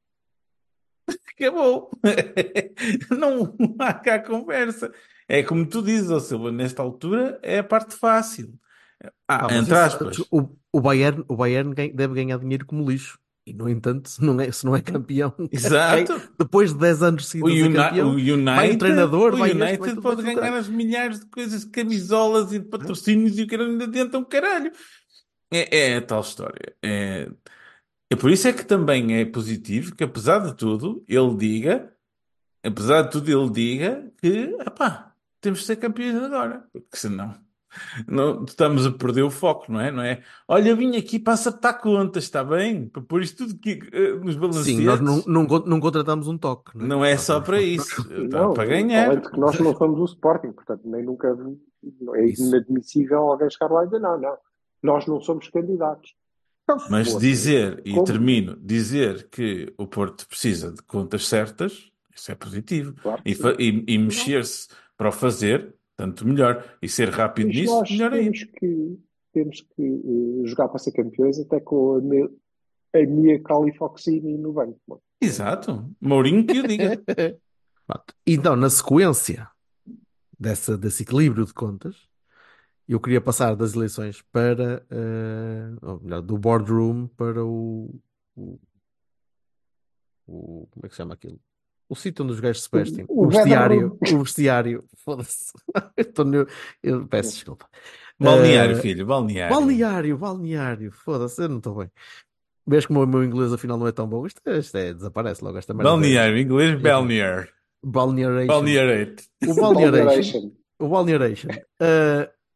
acabou. Não há cá conversa. É como tu dizes, ó Silva, nesta altura é a parte fácil. Ah, Ah, mas entre isso, aspas. o, o Bayern, o Bayern ganha- deve ganhar dinheiro como lixo. E, no entanto, se não é, se não é campeão, quem- Exato. depois de dez anos O, seguidos a ser Uni- o campeão, vai um United, treinador, o vai este, vai United tudo, vai pode tudo, ganhar caralho. as milhares de coisas, de camisolas e de patrocínios e o caralho ainda adianta um caralho. É, é a tal história. É, é por isso é que também é positivo que, apesar de tudo, ele diga, apesar de tudo, ele diga que, epá, temos de ser campeões agora, porque senão não, estamos a perder o foco, não é? Não é? Olha, eu vim aqui para acertar contas, está bem? Para pôr isto tudo aqui, eh, nos Sim, nós não, balancetes. não, con- não contratamos um toque, não é? Não é Nós só vamos, para nós- isso, está para não, além ganhar. de que nós não somos o Sporting, portanto, nem nunca é Isso. inadmissível alguém chegar lá e dizer, não, não, nós não somos candidatos. Então, se Mas fosse, dizer, e como? termino, dizer que o Porto precisa de contas certas, isso é positivo. Claro que E, sim. fa- e- e mexer-se para o fazer, tanto melhor. E ser rápido Mas nisso, nós melhor ainda. temos que, temos que eh, jogar para ser campeões até com a, me, a minha Califoxine no banco. Bom, Exato. Mourinho que o diga. Pronto. Então, na sequência dessa, desse equilíbrio de contas, eu queria passar das eleições para, eh, ou melhor, do boardroom para o, o, o- como é que se chama aquilo? O sítio onde os gajos se vestem. O O vestiário. Vedder O vestiário. Foda-se. Eu estou no- eu peço desculpa. Balneário, Eh, filho, balneário. balneário, balneário. Foda-se, eu não estou bem. Vês como o meu inglês afinal não é tão bom. Isto, é- isto é, desaparece logo esta merda. Balneário, em inglês, Enfim. balnear. Balnearation. Balnearate. O balnearation. Balnearation. O balnearation. Eh,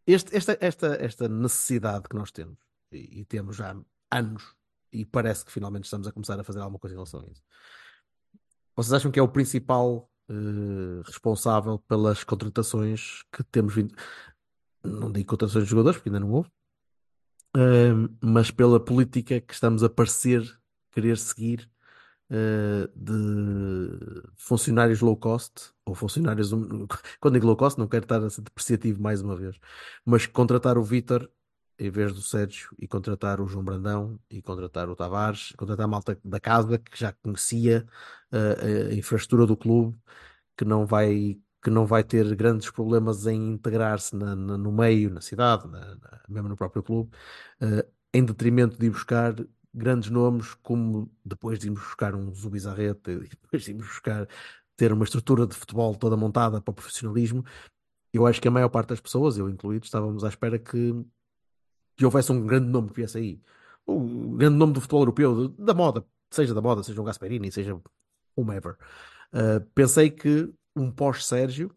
este- esta, esta, esta necessidade que nós temos, e, e temos já há anos, e parece que finalmente estamos a começar a fazer alguma coisa em relação a isso. Vocês acham que é o principal eh, responsável pelas contratações que temos vindo? Não digo contratações de jogadores, porque ainda não houve, eh, mas pela política que estamos a parecer querer seguir eh, de funcionários low cost, ou funcionários. um- Quando digo low cost, não quero estar a ser depreciativo mais uma vez, mas contratar o Vítor em vez do Sérgio, e contratar o João Brandão, e contratar o Tavares, contratar a malta da casa que já conhecia eh, a infraestrutura do clube, que não vai. Que não vai ter grandes problemas em integrar-se na- na- no meio, na cidade, na- na- mesmo no próprio clube, eh, em detrimento de ir buscar grandes nomes, como depois de irmos buscar um Zubizarreta e depois de irmos buscar ter uma estrutura de futebol toda montada para o profissionalismo. Eu acho que a maior parte das pessoas, eu incluído, estávamos à espera que, que houvesse um grande nome que viesse aí. Um grande nome do futebol europeu, de- da moda, seja da moda, seja um Gasperini, seja whomever. Uh, pensei que um pós-Sérgio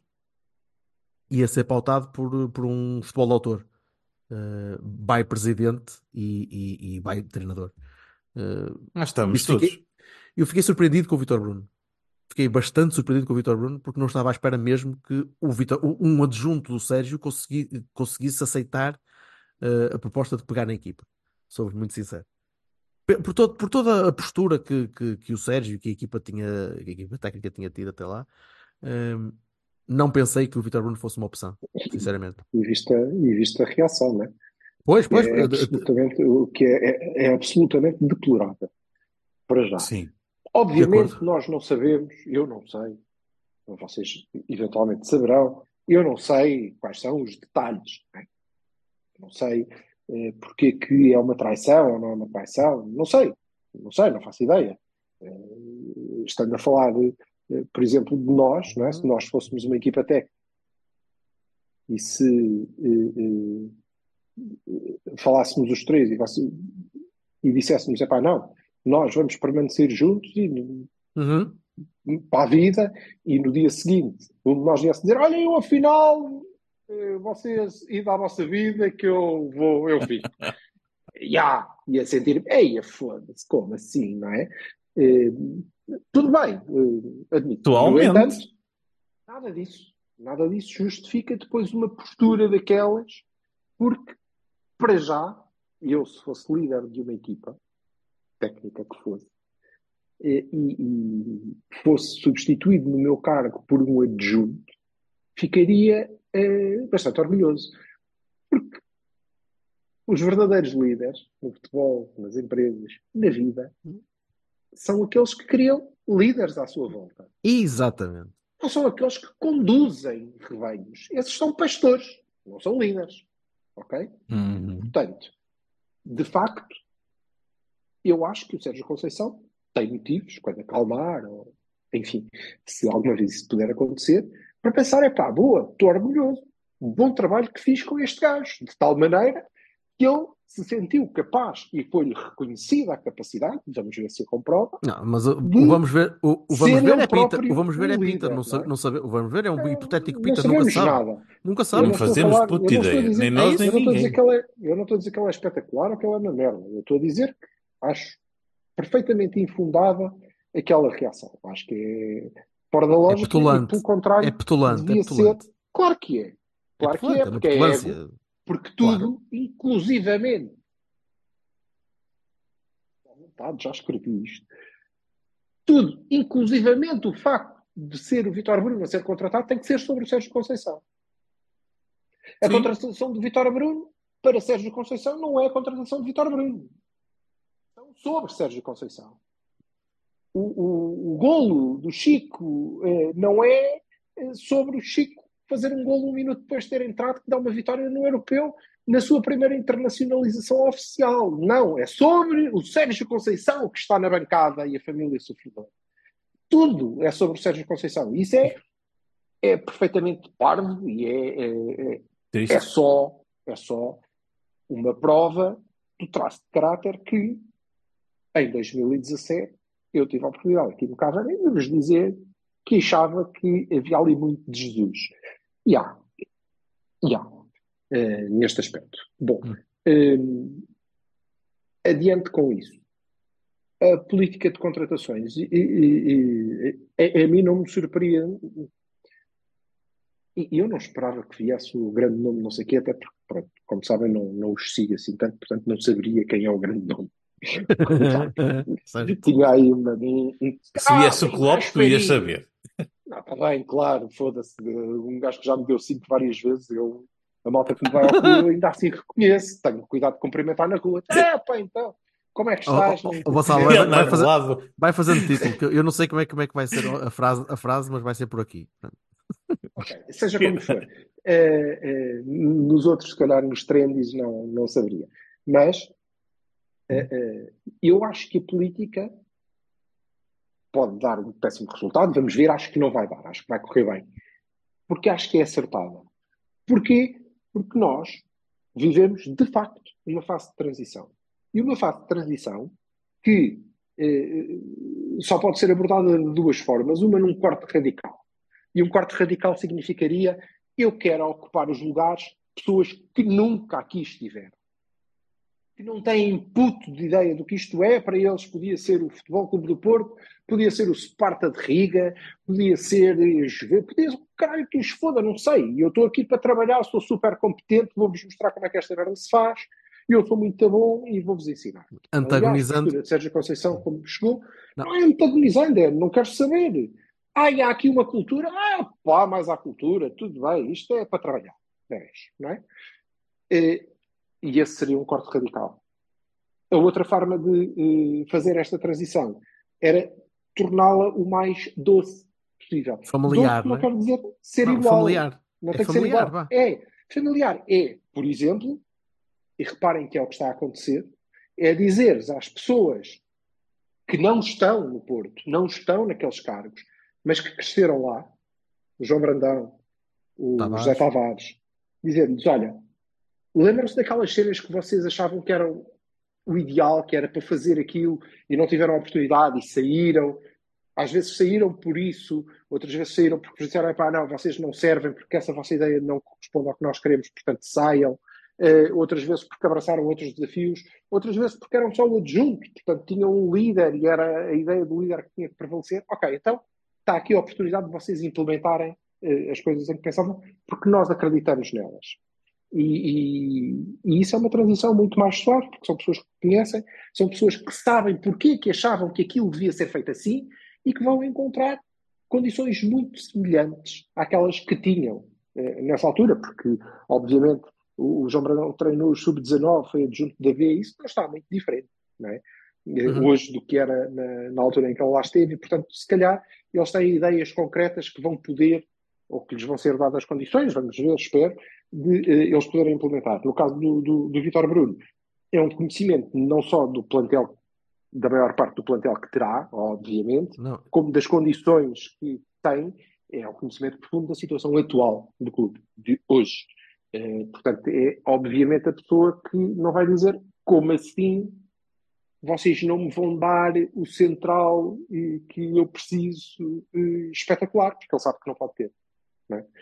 ia ser pautado por, por um futebol de autor, uh, by presidente e, e, e by treinador. Uh, Nós por estamos isso todos. fiquei, eu fiquei surpreendido com o Vítor Bruno. Fiquei bastante surpreendido com o Vítor Bruno, porque não estava à espera mesmo que o Vítor, o- um adjunto do Sérgio consegui- conseguisse aceitar uh, a proposta de pegar na equipa. Sou muito sincero. Pe- Por, todo- por toda a postura que, que, que o Sérgio e que a equipa tinha, que a equipa técnica tinha tido até lá, um, não pensei que o Vítor Bruno fosse uma opção, sinceramente. E vista, e vista a reação, não é? Pois, pois, É uh, de- de absolutamente, o que é, é, é absolutamente deplorável, para já. Sim. de Obviamente acordo. nós não sabemos, eu não sei, vocês eventualmente saberão, eu não sei quais são os detalhes, não é? Não sei eh, porque é que é uma traição ou não é uma traição, não sei, não sei, não faço ideia. Eh, estando a falar, de, eh, por exemplo, de nós, não é? Se nós fôssemos uma equipa técnica e se eh, eh, falássemos os três e, você- e disséssemos, epá, não, nós vamos permanecer juntos e Uhum. para a vida, e no dia seguinte um de nós viesse dizer, olha, eu afinal eh, vocês id à vossa vida que eu vou, eu fico. Já, ia sentir, ei, foda-se, como assim, não é? Eh, tudo bem, eh, admito. No Atualmente. entanto, nada disso, nada disso justifica depois uma postura daquelas, porque, para já, eu se fosse líder de uma equipa, técnica que fosse, e, e fosse substituído no meu cargo por um adjunto, ficaria eh, bastante orgulhoso. Porque os verdadeiros líderes no futebol, nas empresas, na vida, são aqueles que criam líderes à sua volta. Exatamente. Não são aqueles que conduzem rebanhos. Esses são pastores, não são líderes. Ok? Uhum. Portanto, de facto, eu acho que o Sérgio Conceição tem motivos, quando acalmar, ou, enfim, se alguma vez isso puder acontecer, para pensar, é pá, boa, estou orgulhoso, um bom trabalho que fiz com este gajo, de tal maneira que ele se sentiu capaz e foi-lhe reconhecida a capacidade, vamos ver se a comprova, Não, mas o, de o vamos ver, o, o vamos ser ver ele é Peter. próprio O vamos ver um é Peter. líder, Não, sa- não é? não sabe, o vamos ver é um hipotético Não Peter, nunca se sabemos sabe. nada. Nunca Eu sabe. não Não estou a fazemos falar, puta eu não estou a ideia. dizer, Nem É nós, isso. nem eu não estou a dizer ninguém. que ela é, eu não estou a dizer que ela é espetacular ou que ela é uma merda. Eu estou a dizer que acho perfeitamente infundada aquela reação. Acho que é fora da É lógica e, petulante. pelo É contrário, petulante. É devia ser. petulante. Claro que é. É Claro que é, petulante. É uma porque é ego, petulância. porque Claro. tudo, inclusivamente, à vontade, já escrevi isto, tudo, inclusivamente o facto de ser o Vítor Bruno a ser contratado, tem que ser sobre o Sérgio Conceição. A Sim. contratação de Vítor Bruno para Sérgio Conceição não é a contratação de Vítor Bruno. São sobre Sérgio Conceição. O, o, o golo do Chico eh, não é eh, sobre o Chico fazer um golo um minuto depois de ter entrado que dá uma vitória no Europeu na sua primeira internacionalização oficial. Não, é sobre o Sérgio Conceição que está na bancada e a família sofredora. Tudo é sobre o Sérgio Conceição. Isso é, é perfeitamente parvo e é, é, é, Triste. é só, é só uma prova do traço de caráter que, em dois mil e dezassete, eu tive a oportunidade aqui no Cavani de vos dizer que achava que havia ali muito de Jesus. E há. E há. uh, neste aspecto. Bom, Hum. uh, adiante com isso. A política de contratações, e, e, e, a, a mim não me surpreende, e eu não esperava que viesse o grande nome, não sei o quê, até porque, pronto, como sabem, não, não os sigo assim tanto, portanto não saberia quem é o grande nome. Sério? Tinha aí uma... Um, um, Se viesse o Klopp, tu ias Gasperini. saber. Não, está bem, claro, foda-se. Um gajo que já me deu cinco várias vezes, eu, a malta que me vai ao cu, eu ainda assim reconheço. Tenho cuidado de cumprimentar na rua. É, pá, então, como é que Oh, estás? oh, Não oh, Vassal, cumprimento. vai, Ele vai, é fazer, relado. vai fazendo título, que eu não sei como é, como é que vai ser a frase, a frase, mas vai ser por aqui. Ok, seja como for. Eh, eh, nos outros, se calhar, nos trendies, não, não saberia. Mas eh, eh, eu acho que a política pode dar um péssimo resultado. Vamos ver, acho que não vai dar. Acho que vai correr bem. Porque acho que é acertada. Porquê? Porque nós vivemos, de facto, uma fase de transição. E uma fase de transição que eh, só pode ser abordada de duas formas. Uma num corte radical. E um corte radical significaria eu quero ocupar os lugares de pessoas que nunca aqui estiveram. Que não têm puto de ideia do que isto é. Para eles podia ser o Futebol Clube do Porto, podia ser o Sparta de Riga, podia ser podia ser o caralho que os foda, não sei. E eu estou aqui para trabalhar, sou super competente, vou-vos mostrar como é que esta merda se faz, e eu sou muito bom e vou-vos ensinar. Antagonizando. Aliás, a postura de Sérgio Conceição, como chegou, Não. não é antagonizando, é não quero saber. Ah, e há aqui uma cultura, ah, pá, mais há cultura, tudo bem, isto é para trabalhar. É, não é? E, e esse seria um corte radical. A outra forma de uh, fazer esta transição era torná-la o mais doce possível. Familiar, Doce não não é? quer dizer ser Não, igual. familiar. Não É tem que ser familiar, igual. vá. É, familiar é, por exemplo, e reparem que é o que está a acontecer, é dizer às pessoas que não estão no Porto, não estão naqueles cargos, mas que cresceram lá, o João Brandão, o Tavares. José Tavares, dizer-lhes, olha, lembram-se daquelas cenas que vocês achavam que eram o ideal, que era para fazer aquilo e não tiveram a oportunidade e saíram. Às vezes saíram por isso, outras vezes saíram porque disseram, pá, não, vocês não servem porque essa vossa ideia não corresponde ao que nós queremos, portanto saiam. Uh, outras vezes porque abraçaram outros desafios, outras vezes porque eram só o adjunto, portanto tinham um líder e era a ideia do líder que tinha que prevalecer. Ok, então está aqui a oportunidade de vocês implementarem uh, as coisas em que pensavam, porque nós acreditamos nelas. E, e, e isso é uma transição muito mais suave, porque são pessoas que conhecem, são pessoas que sabem porquê que achavam que aquilo devia ser feito assim e que vão encontrar condições muito semelhantes àquelas que tinham uh, nessa altura, porque obviamente o João Brandão treinou o sub dezanove, foi adjunto da B, isso não está muito diferente, não é? Uhum. Hoje do que era na, na altura em que ele lá esteve, e portanto, se calhar, eles têm ideias concretas que vão poder, ou que lhes vão ser dadas as condições, vamos ver, espero, de uh, eles poderem implementar. No caso do, do, do Vítor Bruno, é um conhecimento não só do plantel, da maior parte do plantel que terá, obviamente, Não. como das condições que tem, é um conhecimento profundo da situação atual do clube, de hoje. É, portanto, é obviamente a pessoa que não vai dizer como assim vocês não me vão dar o central e, que eu preciso e, espetacular, porque ele sabe que não pode ter, não é?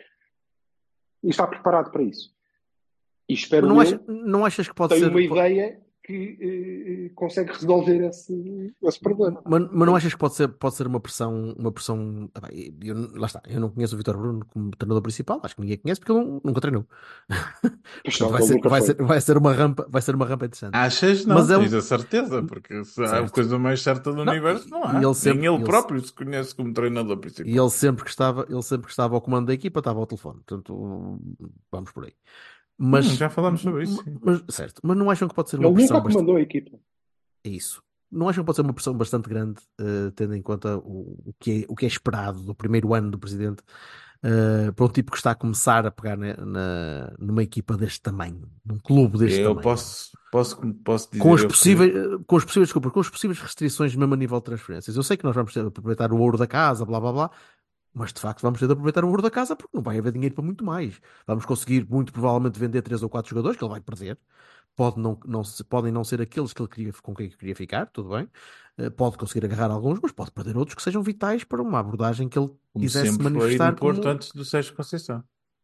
E está preparado para isso. E espero Não, eu, acha, não achas que pode tem ser... uma ideia que eh, consegue resolver esse, esse problema. Mas, mas não achas que pode ser, pode ser uma pressão, uma pressão... Ah, bem, eu, lá está, eu não conheço o Vítor Bruno como treinador principal, acho que ninguém conhece porque ele nunca treinou. Portanto, vai, ser, vai, ser, vai, ser uma rampa, vai ser uma rampa interessante. Achas? Não, mas é tens um... a certeza, porque se há a certo. coisa mais certa do não, universo não há. E ele sempre, Nem ele, ele próprio se conhece como treinador principal. E ele sempre que estava, ele sempre que estava ao comando da equipa estava ao telefone. Portanto, vamos por aí. Mas, hum, já falámos sobre isso. Mas, certo, mas não acham que pode ser uma ele pressão... Ele nunca comandou bastante... a equipa. É isso. Não acham que pode ser uma pressão bastante grande, uh, tendo em conta o, o, que é, o que é esperado do primeiro ano do presidente, uh, para um tipo que está a começar a pegar na, na, numa equipa deste tamanho, num clube deste eu tamanho? Posso, posso, posso dizer... Com os, possíveis, que... com, os possíveis, desculpa, com as possíveis restrições mesmo a nível de transferências. Eu sei que nós vamos ter de aproveitar o ouro da casa, blá blá blá, mas de facto vamos ter de aproveitar o ouro da casa porque não vai haver dinheiro para muito mais. Vamos conseguir muito provavelmente vender três ou quatro jogadores que ele vai perder. Pode não, não, podem não ser aqueles que ele queria, com quem queria ficar, tudo bem. Uh, pode conseguir agarrar alguns, mas pode perder outros que sejam vitais para uma abordagem que ele como quisesse sempre manifestar. Foi no Porto como... antes do Sérgio Conceição.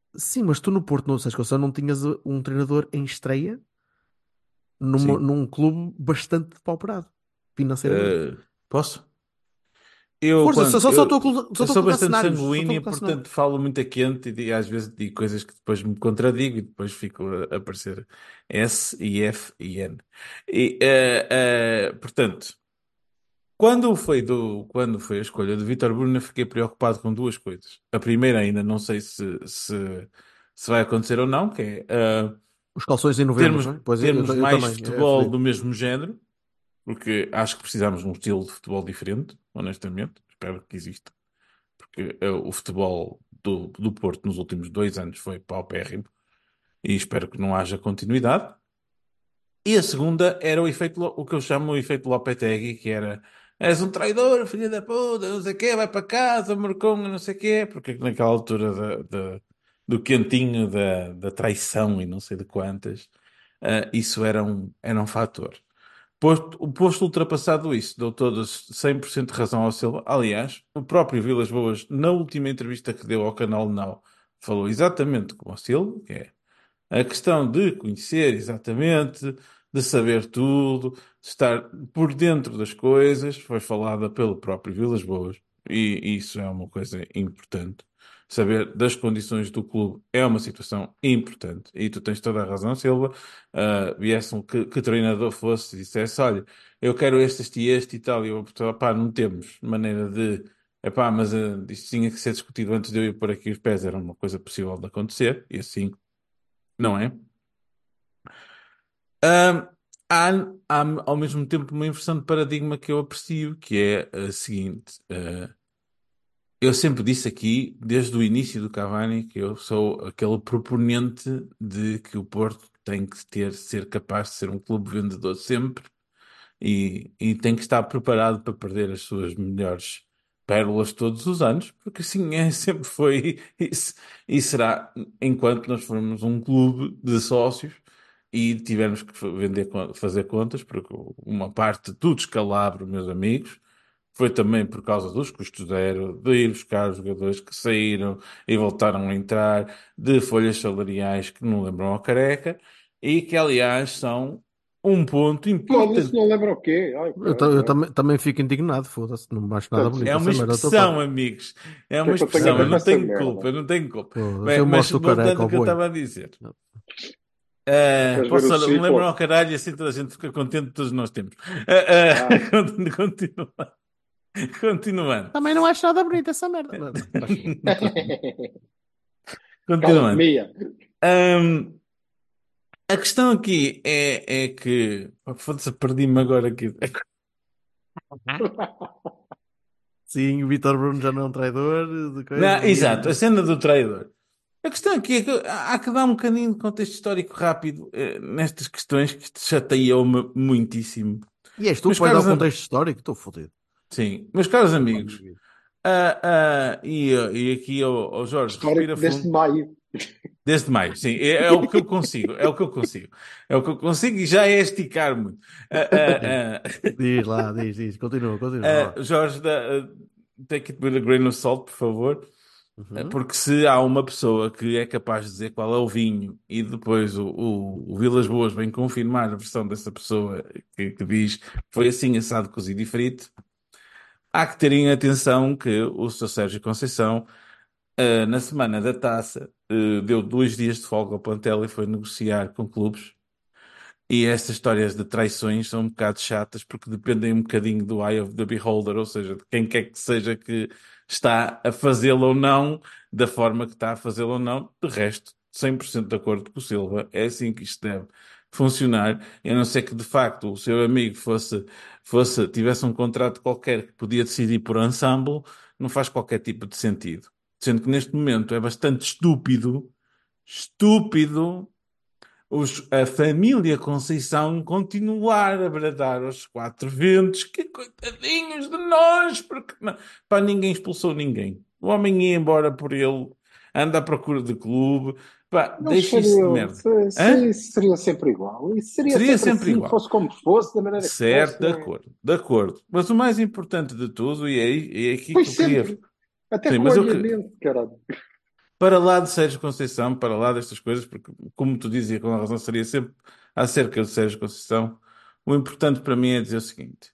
Sim, mas tu no Porto, não sei se não tinhas uh, um treinador em estreia numa- Sim. num clube bastante depauperado financeiramente. Eh, posso? Eu, Força, só quando, só só eu, estou a colo- só eu estou a sou colocar bastante cenários. Só estou a sanguíneo, colocar cenários. portanto falo muito a quente e, di- às vezes digo coisas que depois me contradigo e depois fico a, a aparecer S e F e N. E, eh, eh, portanto, quando foi, do, quando foi a escolha de Vítor Bruno, eu fiquei preocupado com duas coisas. A primeira ainda não sei se, se, se vai acontecer ou não, que é eh, Os calções em novembro, termos, não é? Pois eu, termos eu, eu mais também, é futebol fodido. do mesmo género, porque acho que precisamos de um estilo de futebol diferente, honestamente. Espero que exista porque eh, o futebol do, do Porto nos últimos dois anos foi paupérrimo e espero que não haja continuidade. E a segunda era o efeito, Lo- o que eu chamo o efeito Lopetegui, que era és um traidor, filho da puta, não sei o quê, vai para casa, Marconga, não sei o quê, porque naquela altura da, da- do quentinho da, da traição e não sei de quantas, eh, isso era um, era um fator. Posto, o posto ultrapassado isso, deu todas cem por cento de razão ao Silva. Aliás, o próprio Vilas Boas, na última entrevista que deu ao canal Now, falou exatamente como o Silva, que é a questão de conhecer exatamente, de saber tudo, de estar por dentro das coisas, foi falada pelo próprio Vilas Boas. E isso é uma coisa importante. Saber das condições do clube é uma situação importante. E tu tens toda a razão, Silva. Uh, viesse um que, que treinador fosse e dissesse: Olha, eu quero este, este e este e tal. E eu, pá, não temos maneira de. Epá, mas uh, isto tinha que ser discutido antes de eu ir por aqui os pés. Era uma coisa possível de acontecer. E assim não é? Ahm, há, há, ao mesmo tempo, uma inversão de paradigma que eu aprecio, que é a seguinte: ah, eu sempre disse aqui, desde o início do Cavani, que eu sou aquele proponente de que o Porto tem que ter, ser capaz de ser um clube vendedor sempre e, e tem que estar preparado para perder as suas melhores pérolas todos os anos, porque assim é, sempre foi e, se- e será enquanto nós formos um clube de sócios e tivermos que fa- vender, con- fazer contas, porque uma parte do descalabro, meus amigos, foi também por causa dos custos zero, de ir buscar os jogadores que saíram e voltaram a entrar, de folhas salariais que não lembram ao careca, e que, aliás, são um ponto Foda-se, importante. não lembra o quê? Ai, Eu, ta- eu caralho, é. também, também fico indignado, foda-se, não acho nada Portanto, bonito É o uma essa merda da tua parte. expressão, amigos. É que uma é que eu tenho a expressão. Eu ver com não essa tenho culpa, merda? eu não tenho culpa. Foda-se, Bem, eu mas mostro o voltando careca ao ao que eu boi. estava a dizer. Ah, Queres ver o posso, me lembro Chico? ao caralho, assim toda a gente fica contente, todos nós temos. Ah, Ah, ah, continu- continua- continuando. Também não acho nada bonito essa merda. Não, não, acho- cala-te, Continuando. Mia. Ahm, a questão aqui é, é que. Oh, foda-se, perdi-me agora aqui. Sim, o Vítor Bruno já não é um traidor de Não, coisa. exato, a E... cena do traidor. A questão aqui é que há que dar um bocadinho de contexto histórico rápido eh, nestas questões que isto chateou-me muitíssimo. e és tu que Meus vais dar caros, o am- contexto histórico? Estou fodido. sim, meus caros Epá, amigos, ah, ah, e, e aqui ao, ao Jorge, Histórico respira deste fundo. maio. Desde maio, sim, é, é o que eu consigo, é o que eu consigo, é o que eu consigo e já é esticar muito. Ah, Diz, ah, ah, diz lá, diz, diz. Continua, continua. ah, Jorge, da- ah, take it with a grain of salt, por favor. Vá. Uhum. Porque se há uma pessoa que é capaz de dizer qual é o vinho e depois o, o, o Vilas Boas vem confirmar a versão dessa pessoa que, que diz foi assim assado, cozido e frito, há que terem atenção que o Sr. Sérgio Conceição, eh, na semana da taça, eh, deu dois dias de folga ao plantel e foi negociar com clubes. E estas histórias de traições são um bocado chatas porque dependem um bocadinho do eye of the beholder, ou seja, de quem quer que seja que está a fazê-lo ou não, da forma que está a fazê-lo ou não. De resto, cem por cento de acordo com o Silva, é assim que isto deve funcionar, a não ser que de facto o seu amigo fosse, fosse, tivesse um contrato qualquer que podia decidir por ensemble, não faz qualquer tipo de sentido. Sendo que neste momento é bastante estúpido, estúpido os- a família Conceição continuar a bradar aos quatro ventos, que coitadinhos de nós, porque não, pá, ninguém expulsou ninguém. O homem ia embora por ele, anda à procura de clube, pá, Eles deixa isso de fariam, merda. se- se- Hã? isso seria sempre igual. Isso seria Seria sempre sempre assim, igual. fosse como fosse, da maneira que Certo, fosse, de não é? acordo, de acordo. Mas o mais importante de tudo, e é, é aqui Foi que eu queria. sempre. Até Sim, com o mas eu que. alinhamento, caralho. para lá de Sérgio Conceição, para lá destas coisas, porque, como tu dizia, com a razão seria sempre acerca de Sérgio Conceição, o importante para mim é dizer o seguinte: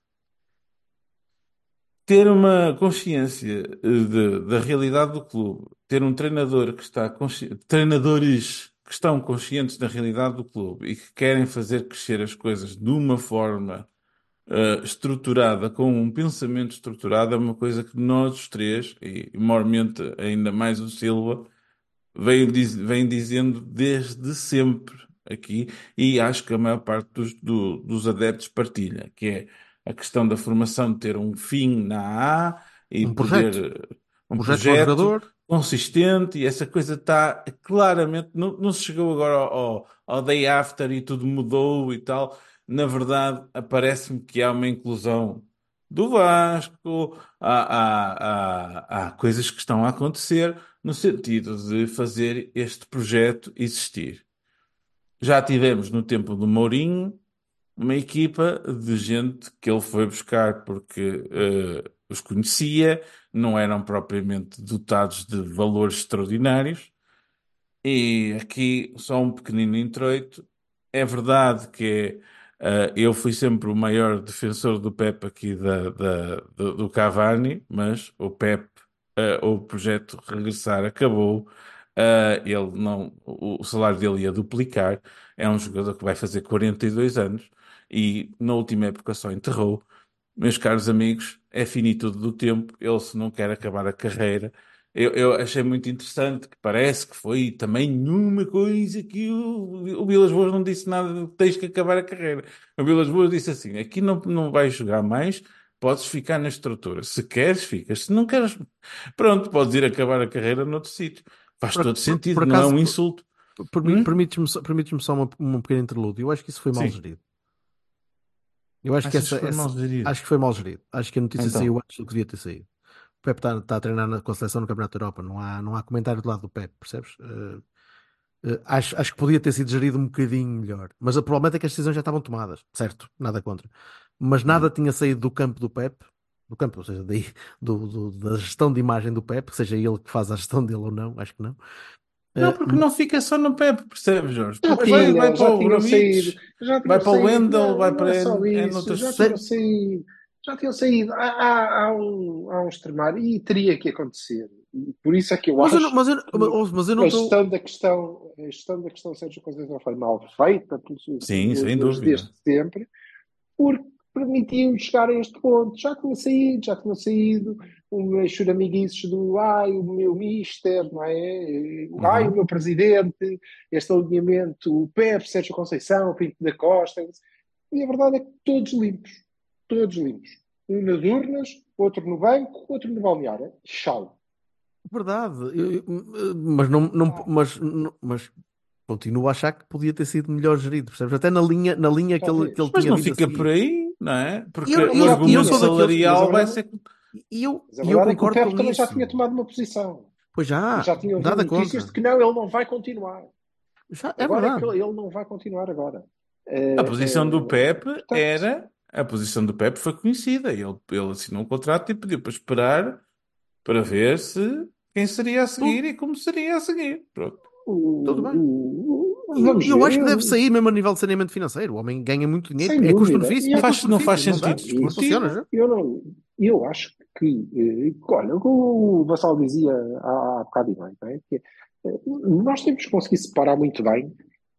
ter uma consciência eh, de- da realidade do clube, ter um treinador que está consci... treinadores que estão conscientes da realidade do clube e que querem fazer crescer as coisas de uma forma eh, estruturada, com um pensamento estruturado, é uma coisa que nós os três, e maiormente ainda mais o Silva, vem, diz- vem dizendo desde sempre aqui, e acho que a maior parte dos, do- dos adeptos partilha, que é a questão da formação de ter um fim na A e Um projeto. poder Um um projeto para o projeto jogador. consistente, e essa coisa está claramente, não, não se chegou agora ao, ao ao day after e tudo mudou e tal. Na verdade, aparece-me que há uma inclusão do Vasco, há, há, há, há coisas que estão a acontecer no sentido de fazer este projeto existir. Já tivemos no tempo do Mourinho uma equipa de gente que ele foi buscar porque eh, os conhecia, não eram propriamente dotados de valores extraordinários. E aqui só um pequenino introito. É verdade que eh, eu fui sempre o maior defensor do Pep aqui da, da- do, do Cavani, mas o Pep, eh, o projeto regressar acabou. Eh, ele não, o, o salário dele ia duplicar. É um jogador que vai fazer quarenta e dois anos e na última época só enterrou. Meus caros amigos, é finitude do tempo. Ele, se não quer acabar a carreira, eu, eu achei muito interessante que parece que foi também uma coisa que o, o Vilas Boas não disse nada de que tens que acabar a carreira. O Vilas Boas disse assim: aqui não, não vais jogar mais, podes ficar na estrutura. Se queres, ficas. Se não queres, pronto, podes ir acabar a carreira noutro sítio. Faz Por, todo por, por sentido, não é acaso, um insulto. permi- Hum? permites-me só, permites-me só uma, uma pequena interlúdio. Eu acho que isso foi mal Sim. gerido. Eu acho que Achas essa, que foi mal essa- gerido? acho que foi mal gerido. Acho que a notícia saiu Então. antes do que devia ter saído. O Pep está tá a treinar na, com a seleção no Campeonato da Europa. Não há, não há comentário do lado do Pep, percebes? Eh, eh, acho, acho que podia ter sido gerido um bocadinho melhor. Mas o problema é que as decisões já estavam tomadas. Certo, nada contra. Mas nada Hum. tinha saído do campo do Pep. Do campo, ou seja, daí, do, do- da gestão de imagem do Pep, seja ele que faz a gestão dele ou não, acho que não. Não, Eh, porque não fica só no Pepe, percebes, Jorge? Já Depois vai, vai tinha, para já o tinham saído, Gravites, já vai tinham para o saído, Wendel, não, vai não para é só é, é isso, noutras. já sei- tinham saído, já tinham saído, há, há, há um, há um extremar e teria que acontecer. E por isso é que eu Mas eu não, acho mas eu, que mas mas eu não a estou. gestão da questão, a gestão da questão Sérgio Conceição foi mal feita pelos Sim, sem utilizadores dúvida. desde sempre, porque permitiu chegar a este ponto. Já tinha saído, já tinham saído umas choramiguices do ai, o meu mister, não é? Ai, o Uhum. meu presidente, este alinhamento, o Pepe, Sérgio Conceição, o Pinto da Costa. E a verdade é que todos limpos. Todos limpos. Um nas urnas, outro no banco, outro no balneário. Tchau. Verdade, eu- eu- mas não, não, mas, não- mas continuo a achar que podia ter sido melhor gerido, percebes? Até na linha, na linha que ele, que ele Talvez. mas tinha não vindo a fica por seguir. aí, não é? E Porque eu, Mas o eu, já e eu argumento sou tinha. daqueles, Mas a salarial vai verdade, ser. e eu, mas a e eu verdade é que o concordo Pepe com também já isso. tinha tomado uma posição. Pois E já, já tinham vindo nada notícias de contra. que não, ele não vai continuar. Já, é Agora é que verdade. ele não vai continuar agora. A Eh, posição do eh, Pepe portanto, era. A posição do Pepe foi conhecida. Ele, ele assinou um contrato e pediu para esperar para ver se quem seria a seguir Tudo, e como seria a seguir. Pronto. tudo bem. o, o- E eu, vamos eu ver, acho que deve eu- sair mesmo a nível de saneamento financeiro. O homem ganha muito dinheiro, sem é dúvida. custo-benefício, E é eu, Faz, não faz custo-benefício. Não dá, sentido e não funciona desportivo. já. eu não, eu acho que, eh, olha, o que o Vassal dizia há, há bocado e bem, não é? Que, eh, nós temos que conseguir separar muito bem,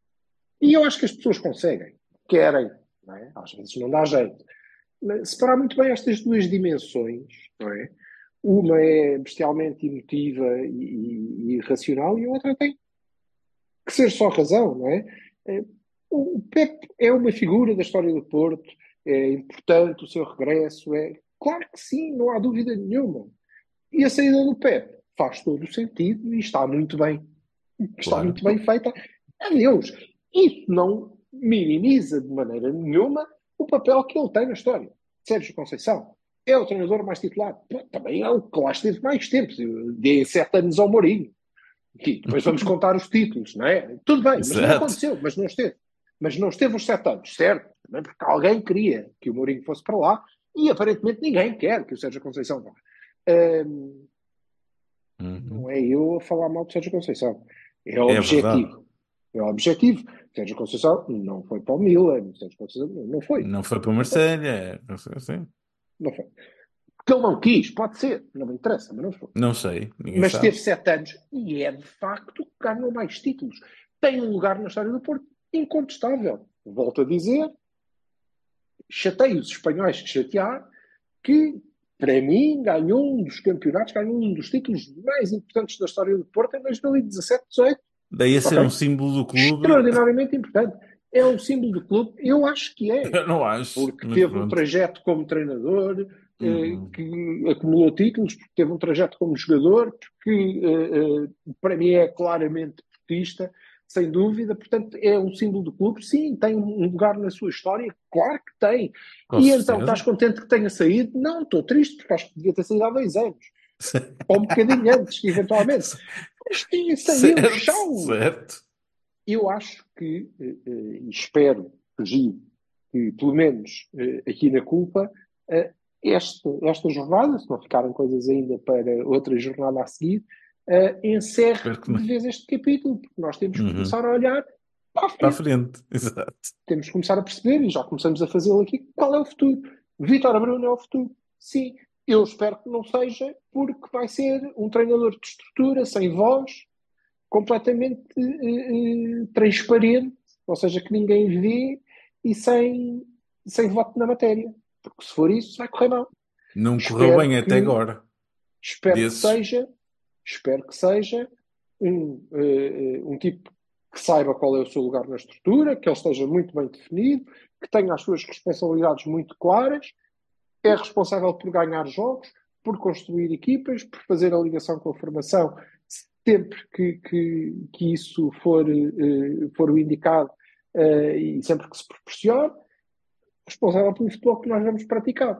e eu acho que as pessoas conseguem, querem, não é? Às vezes não dá jeito. Mas separar muito bem estas duas dimensões, não é? Uma é bestialmente emotiva e, e, e racional, e a outra tem que ser só razão, não é? Eh, O Pep é uma figura da história do Porto, é importante o seu regresso, é claro que sim, não há dúvida nenhuma. E a saída do Pep faz todo o sentido e está muito bem, está Claro. muito bem feita. Adeus. Isso não minimiza de maneira nenhuma o papel que ele tem na história. Sérgio Conceição é o treinador mais titular. Também é o que lá esteve mais tempo. Eu dei sete anos ao Mourinho. E depois vamos contar os títulos, não é? Tudo bem, mas não Exato. aconteceu, mas não esteve. Mas não esteve os sete anos, certo? Também porque alguém queria que o Mourinho fosse para lá e aparentemente ninguém quer que o Sérgio Conceição vá. Hum, Uhum. Não é eu a falar mal de Sérgio Conceição. É É verdade. objetivo. É objetivo. Sérgio Conceição não foi para o Milan. Sérgio Conceição não foi. Não foi para o Marselha, é, não sei, assim. Não foi. Porque ele não quis, pode ser. Não me interessa, mas não foi. Não sei, ninguém Mas sabe. teve sete anos e é de facto que ganhou mais títulos. Tem um lugar na história do Porto incontestável. Volto a dizer, chatei os espanhóis que chatear, que para mim ganhou um dos campeonatos, ganhou um dos títulos mais importantes da história do Porto em dois mil e dezassete dezoito. Daí a ser Ok? um símbolo do clube, Extraordinariamente importante. É um símbolo do clube? Eu acho que é. eu não acho. Porque Mas teve um pronto. trajeto como treinador, eh, Uhum. que acumulou títulos, porque teve um trajeto como jogador, porque eh, eh, para mim é claramente portista, sem dúvida. Portanto, é um símbolo do clube. Sim, tem um lugar na sua história, claro que tem. Com E certeza. então, estás contente que tenha saído? Não, estou triste, porque acho que devia ter saído há dois anos. Ou um bocadinho antes, eventualmente. Mas tinha saído, Certo, tchau! certo. Eu acho que, eh, eh, e espero, fugir, que pelo menos eh, aqui na culpa, eh, esta, esta jornada, se não ficarem coisas ainda para outra jornada a seguir, eh, encerre Espero que não. de vez este capítulo, porque nós temos que Uhum. começar a olhar para a Para a frente. frente, exato. Temos que começar a perceber, e já começamos a fazê-lo aqui, qual é o futuro. Vítor Bruno é o futuro. Sim, eu espero que não seja, porque vai ser um treinador de estrutura, sem voz, completamente eh, eh, transparente, ou seja, que ninguém vê e sem, sem voto na matéria. Porque se for isso, vai correr mal. Não correu Espero bem que- até agora. Espero Desses. que seja, espero que seja um, eh, um tipo que saiba qual é o seu lugar na estrutura, que ele esteja muito bem definido, que tenha as suas responsabilidades muito claras, é responsável por ganhar jogos, por construir equipas, por fazer a ligação com a formação, sempre que, que, que isso for, eh, for o indicado eh, e sempre que se proporcione, responsável pelo futebol que nós vamos praticar.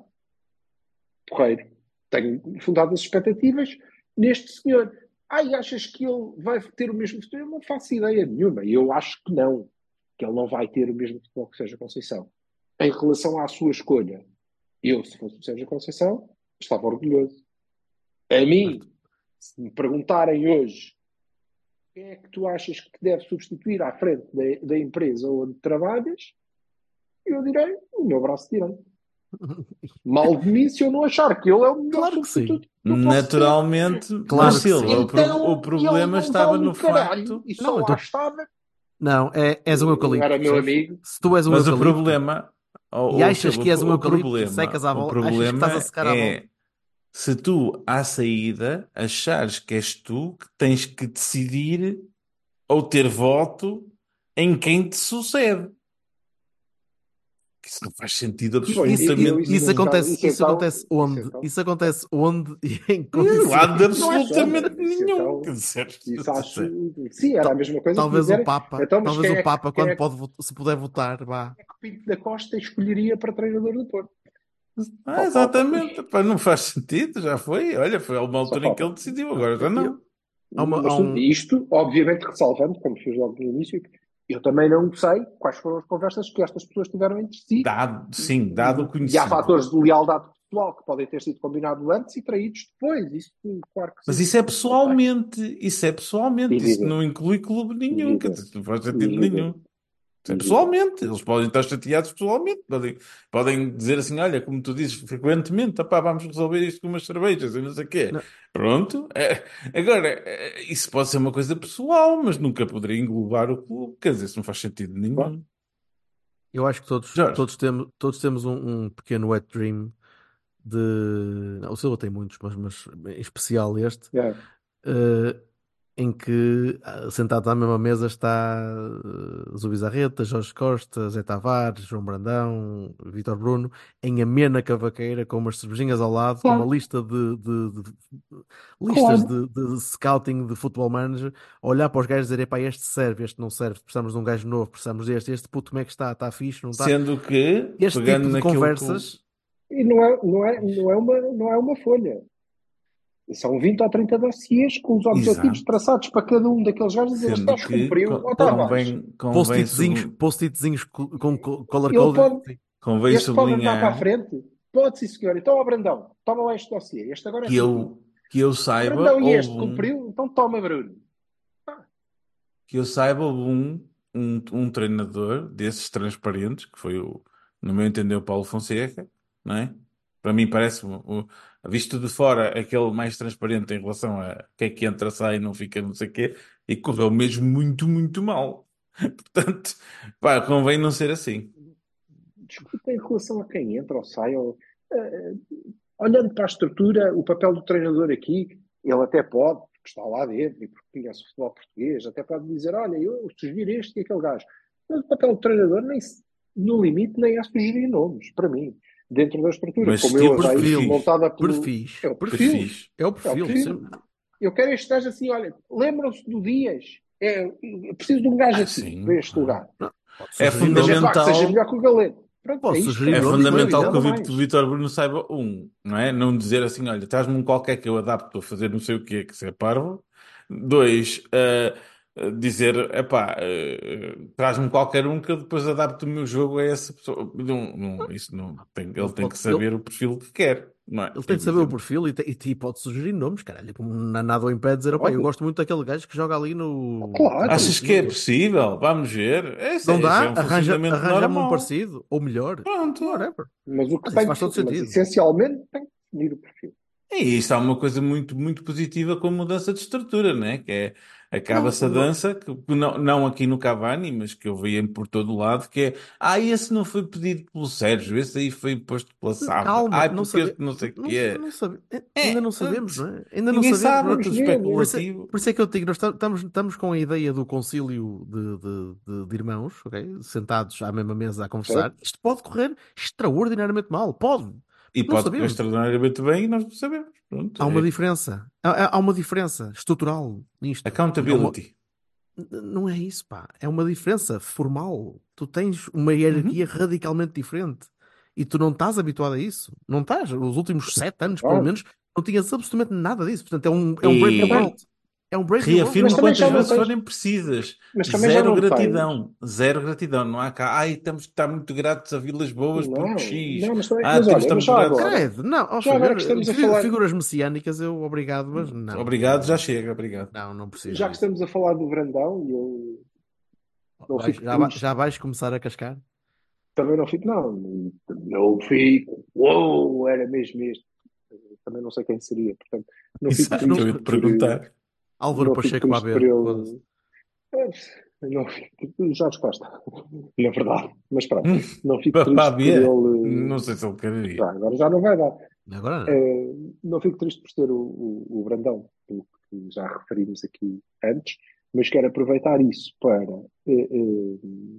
Porreiro, tenho fundado as expectativas neste senhor. Ai, achas que ele vai ter o mesmo futebol? Eu não faço ideia nenhuma. Eu acho que não. Que ele não vai ter o mesmo futebol que Sérgio Conceição. Em relação à sua escolha, eu, se fosse o Sérgio Conceição, estava orgulhoso. A mim, se me perguntarem hoje quem é que tu achas que deve substituir à frente da, da empresa onde trabalhas, eu direi o meu braço direito. Mal de mim se eu não achar que ele é o melhor Claro que sim. substituto que eu posso ter. Naturalmente, Claro mas que Silva, sim. o, pro- Então, o problema ele não estava vale no um caralho, facto. e só Não, lá então- estava. Não, é, és um eucalipto. Era meu percebes? amigo. Se tu és um Mas o eucalipto problema. o- e o achas Silva, que és um o eucalipto, problema, secas à o volta, achas que estás a problema secar à é volta. se tu, à saída, achares que és tu que tens que decidir ou ter voto em quem te sucede. Isso não faz sentido Isso, absolutamente eu- isso isso nenhum. acontece, então- isso isso acontece então- onde? isso então- Isso acontece onde e em Não condições? há de Não é absolutamente só, isso nenhum. então- Quer dizer, Isso acho. quer dizer, Sim, era a mesma coisa que Talvez dizerem, o Papa, então, mas talvez quem o é que- Papa, quem quando é que- pode, vo- se puder votar, vá. Pinto da Costa escolheria para treinador do Porto. Ah, exatamente. Pá, não faz sentido, já foi. Olha, foi a uma altura em que falta- ele decidiu, agora já não. Há uma- Mas há tudo um- isto, obviamente, ressalvando, como fiz logo no início, eu também não sei quais foram as conversas que estas pessoas tiveram entre si. Dado, sim, dado o E há conhecido. fatores de lealdade pessoal que podem ter sido combinados antes e traídos depois. Isso, claro que Mas sim. isso é pessoalmente, isso é pessoalmente, isso Evidente. não inclui clube nenhum, quer Evidente. dizer, não faz sentido Evidente. nenhum. Isso é Evidente. pessoalmente, eles podem estar chateados pessoalmente, podem, podem dizer assim, olha, como tu dizes frequentemente, opá, vamos resolver isto com umas cervejas e não sei o quê. Não. Pronto. É, agora, é, isso pode ser uma coisa pessoal, mas nunca poderia englobar o clube, quer dizer, isso não faz sentido nenhum. Eu acho que todos, Jorge. todos temos, todos temos um, um pequeno wet dream de. Não, o Silva tem muitos, mas, mas em especial este, É. eh, em que ah, sentados à mesma mesa está uh, Zubizarreta, Jorge Costa, Zé Tavares, João Brandão, Vítor Bruno, em amena cavaqueira, com umas cervejinhas ao lado, com uma lista de, de- de- de- listas de, de scouting de Football Manager, a olhar para os gajos e dizer, epá, este serve, este não serve, precisamos de um gajo novo, precisamos deste, este puto como é que está, está fixe, não está? Sendo que, Este pegando tipo de naquilo que o- conversas, E não é, não, é, não, é uma, não é uma folha. São vinte ou trinta dossiês com os objetivos Exato. traçados para cada um daqueles gajos e dizer, Sendo estás que cumpriu co- ou está abaixo. convém, convém, post-itzinhos, sub- post-itzinhos co- com co- color Ele coded. pode- Sim. convém Este pode andar para a sublinhar frente? Pode, sim senhor. Então, ó Brandão, toma lá este dossiê. Este agora é que contigo. eu, que eu saiba, Brandão, e houve este um, cumpriu, então toma, Bruno. que eu saiba, houve um, um, um treinador desses transparentes, que foi o, no meu entender, o Paulo Fonseca, não é? Para mim parece-me, o- visto de fora, aquele mais transparente em relação a o que é que entra, sai, não fica, não sei o quê, e correu mesmo muito, muito mal. Portanto, pá, convém não ser assim. Discuta em relação a quem entra ou sai. Ou, eh, olhando para a estrutura, o papel do treinador aqui, ele até pode, porque está lá dentro e porque conhece o futebol português, até pode dizer, olha, eu sugiro este e aquele gajo. Mas o papel do treinador, nem, se- no limite, nem é sugerir nomes, para mim, dentro da estrutura. Mas Como estilo eu vejo, perfis. montada pelo... Perfis. É o perfil. Perfis. É o É o perfil. perfil. Sempre. Eu quero este gajo assim, olha, lembram-se do Dias. É, eu preciso de um gajo Ah, assim, sim. para este lugar. Não, pode É sugerir Mas é nomes. pá, que seja fundamental. melhor que o Galeno. Pronto, Posso é isto. sugerir É nomes, fundamental não é que o evidente. Nada Vit- mais. o Vítor Bruno saiba um, não é? Não dizer assim, olha, traz-me um qualquer que eu adapto a fazer não sei o quê, que se é parvo. Dois, eh, eh, dizer, epá, eh, traz-me qualquer um que eu depois adapto o meu jogo a essa pessoa. Não, não, isso não tem, ele Ele, tem pode, que ele, saber o perfil que quer, não é? ele tem de saber o Evidente. perfil e, te- e, te pode sugerir nomes, caralho. Como na- nada o impede de dizer, opá, eu Pode. gosto muito daquele gajo que joga ali no. Claro. Achas que é no- possível? Vamos ver. Esse Não é, esse dá? é um Arranja, funcionamento arranja-me um normal. parecido, ou melhor. Pronto. Whatever. Mas o que Mas isso tem faz que, todo mas sentido. essencialmente tem que definir o perfil. E isto há uma coisa muito, muito positiva com a mudança de estrutura, né? Que é, acaba-se a Não, não, dança, que não, não aqui no Cavani, mas que eu vi por todo o lado, que é, ah, esse não foi pedido pelo Sérgio, esse aí foi posto pela SAD. Calma, Ai, não porque sabe, este não sei o não, quê. não sabe, ainda É, não sabemos, pronto. não é? Ainda não Ninguém sabemos, sabe, não é? é tudo Vamos ver. Por isso, é, especulativo. por isso é que eu digo, nós ta- estamos, estamos com a ideia do concílio de, de, de- de irmãos, ok? Sentados à mesma mesa a conversar. Certo? Isto pode correr extraordinariamente mal, pode, E porque não pode correr sabemos. extraordinariamente bem e nós não sabemos. Pronto, Há uma é diferença, há, há uma diferença estrutural nisto. E há uma, accountability. não é isso, pá. É uma diferença formal. Tu tens uma hierarquia Uhum. radicalmente diferente. E tu não estás habituado a isso. Não estás. Os últimos sete anos, pelo Claro. menos, não tinhas absolutamente nada disso. Portanto, é um, é um brave new E world. É um brave new world. reafirmo Mas também quantas já não vezes tens. forem precisas. Mas também já Zero não tens. gratidão. Zero gratidão. Não há cá. Ai, temos que estar muito gratos a Vilas Boas Não, porque X. não, mas, também, Ah, mas temos que olha, estar mas muito já gratos. agora, Credo. Não, ó, já agora que Fabiano, estamos a fi- falar, figuras messiânicas, eu obrigado, mas não. Obrigado, já Não, chega. Obrigado. não, não preciso já que disso. estamos a falar do Brandão, e eu não Vais- fico já, vai- triste, já vais começar a cascar? também não fico, não, não fico, uou, era mesmo este. Também não sei quem seria, portanto, não fico Exato, eu triste ia te por, perguntar. Álvaro não fico Pacheco triste por Baber. Foda-se. ele, não, fico- já descosta, na verdade, mas pronto, Hum, não fico Papá triste por Bia? ele, Não sei se ele quereria. já, agora já não vai dar. Agora não. Eh, não fico triste por ter o, o, o Brandão, pelo que já referimos aqui antes, mas quero aproveitar isso para eh, eh,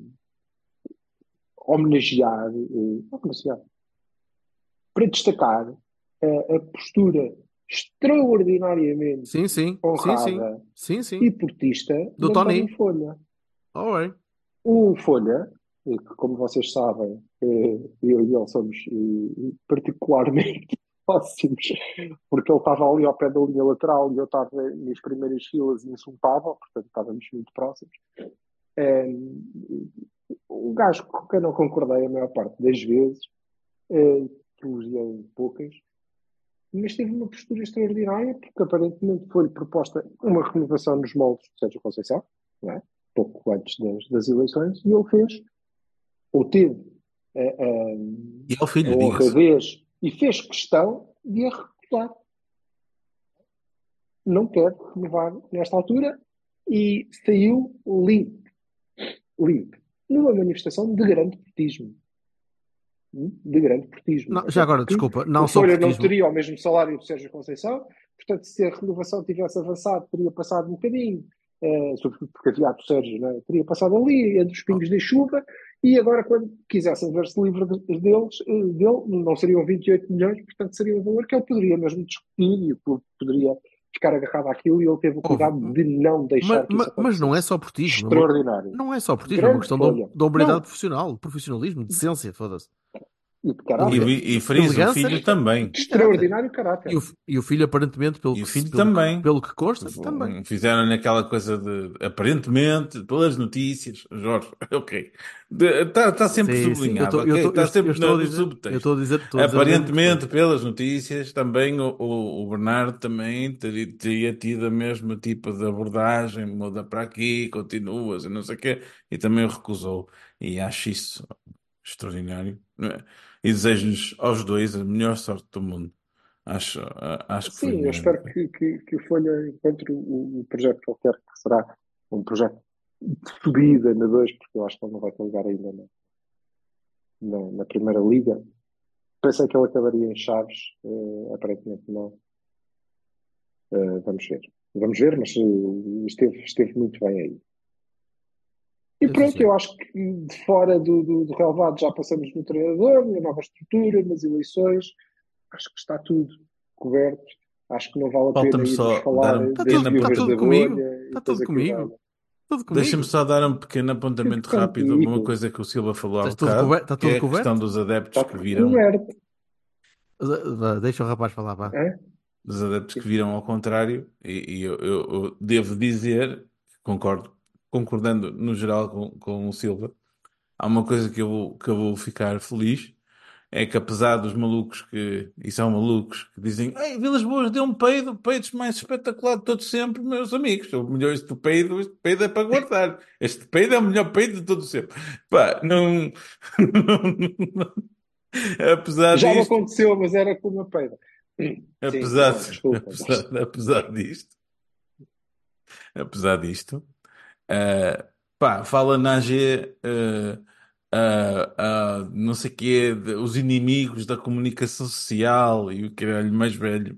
homenagear, eh, homenagear, para destacar a, a postura extraordinariamente Sim, sim. Sim, sim. honrada Sim, e sim. portista Do de Tony. António Folha. Alright. O Folha, eh, que como vocês sabem, eh, eu e ele somos eh, particularmente próximos, porque ele estava ali ao pé da linha lateral e eu estava nas primeiras filas e insultava, portanto estávamos muito próximos. Eh, um gajo com quem não concordei a maior parte das vezes, eh, que elogiei poucas, mas teve uma postura extraordinária, porque aparentemente foi-lhe proposta uma renovação nos moldes de Sérgio Conceição, não é? Pouco antes das, das eleições, e ele fez, ou teve a, a, E ao filho, a diga-se. honradez e fez questão de a recusar. Não quer renovar nesta altura e saiu limpo, limpo, numa manifestação de grande portismo. De grande portismo. Não, Até já agora, porque desculpa, não o só Folha não portismo. teria o mesmo salário do Sérgio Conceição, portanto, se a renovação tivesse avançado, teria passado um bocadinho, eh, sobretudo porque havia do Sérgio, não é? Teria passado ali, entre os pingos da chuva, e agora, quando quisessem ver-se livre de- deles, eh, dele, não seriam vinte e oito milhões, portanto, seria um valor que ele poderia mesmo discutir e o clube poderia ficar agarrado àquilo, e ele teve o cuidado Ouve, de não deixar Mas, que isso mas, mas não é acontecesse. só portismo. É uma, Extraordinário. não é só portismo, é uma Grande questão de, hom- Folha. de hombridade Não, profissional, profissionalismo, decência, foda-se. E de E, caráter. e, e friso, o Elegância. filho também. De extraordinário caráter. E o, e o filho, aparentemente, pelo, E o que, filho pelo, também. que, pelo que consta, também. Fizeram aquela coisa de, aparentemente, pelas notícias, Jorge, ok. Está tá sempre Sim, sim. Eu sublinhado, estou eu ok? estou- eu Está estou- eu sempre estou no, a no dizer, eu subtexto. estou a dizer, estou a dizer o mesmo que Aparentemente, foi. pelas notícias, também o, o, o Bernardo também teria, teria tido a mesma tipo de abordagem, muda para aqui, continuas, e não sei o quê, e também o recusou. E acho isso extraordinário, não é? E desejo-lhes aos dois a melhor sorte do mundo. Acho, a- acho que foi Sim, eu grande. espero que, que, que o Folha encontre o, o projeto que ele quer, que será um projeto de subida na dois, porque eu acho que ele não vai ter lugar ainda na, na, na Primeira Liga. Pensei que ele acabaria em Chaves, eh, aparentemente não. Eh, vamos ver. Vamos ver, mas eh, esteve, esteve muito bem aí. E Sim, pronto, sim. eu acho que de fora do, do, do relevado já passamos no treinador, na nova estrutura, nas eleições. Acho que está tudo coberto. Acho que não vale a pena Falta-me irmos só falar dar um Está das tudo, pequeno está viúvas tudo da apontamento. comigo. bolha e Está tudo coisa que comigo. valha. Tudo Deixa-me comigo. só dar um pequeno Tudo apontamento rápido, uma contigo. coisa que o Silva falou há Estás tudo bocado, coberto? Está que é tudo a questão coberto? dos adeptos Está que tudo viram, coberto. Vá, deixa o rapaz falar, vá. É? dos adeptos que viram ao contrário, e, e eu, eu- eu devo dizer, concordo, concordando no geral com, com o Silva, há uma coisa que eu, vou- que eu vou ficar feliz, é que apesar dos malucos que, e são malucos, que dizem, ei, Vilas Boas deu um peido, peidos mais espetacular de todos sempre, meus amigos, o melhor este peido, este peido é para guardar, este peido é o melhor peido de todos sempre. Pá, não, apesar Já me disto, aconteceu, mas era com uma peida. Sim, apesar, não, desculpa. apesar, apesar disto, apesar disto, Uh, pá, fala na A G, uh, uh, uh, não sei o quê, de- os inimigos da comunicação social e o caralho mais velho,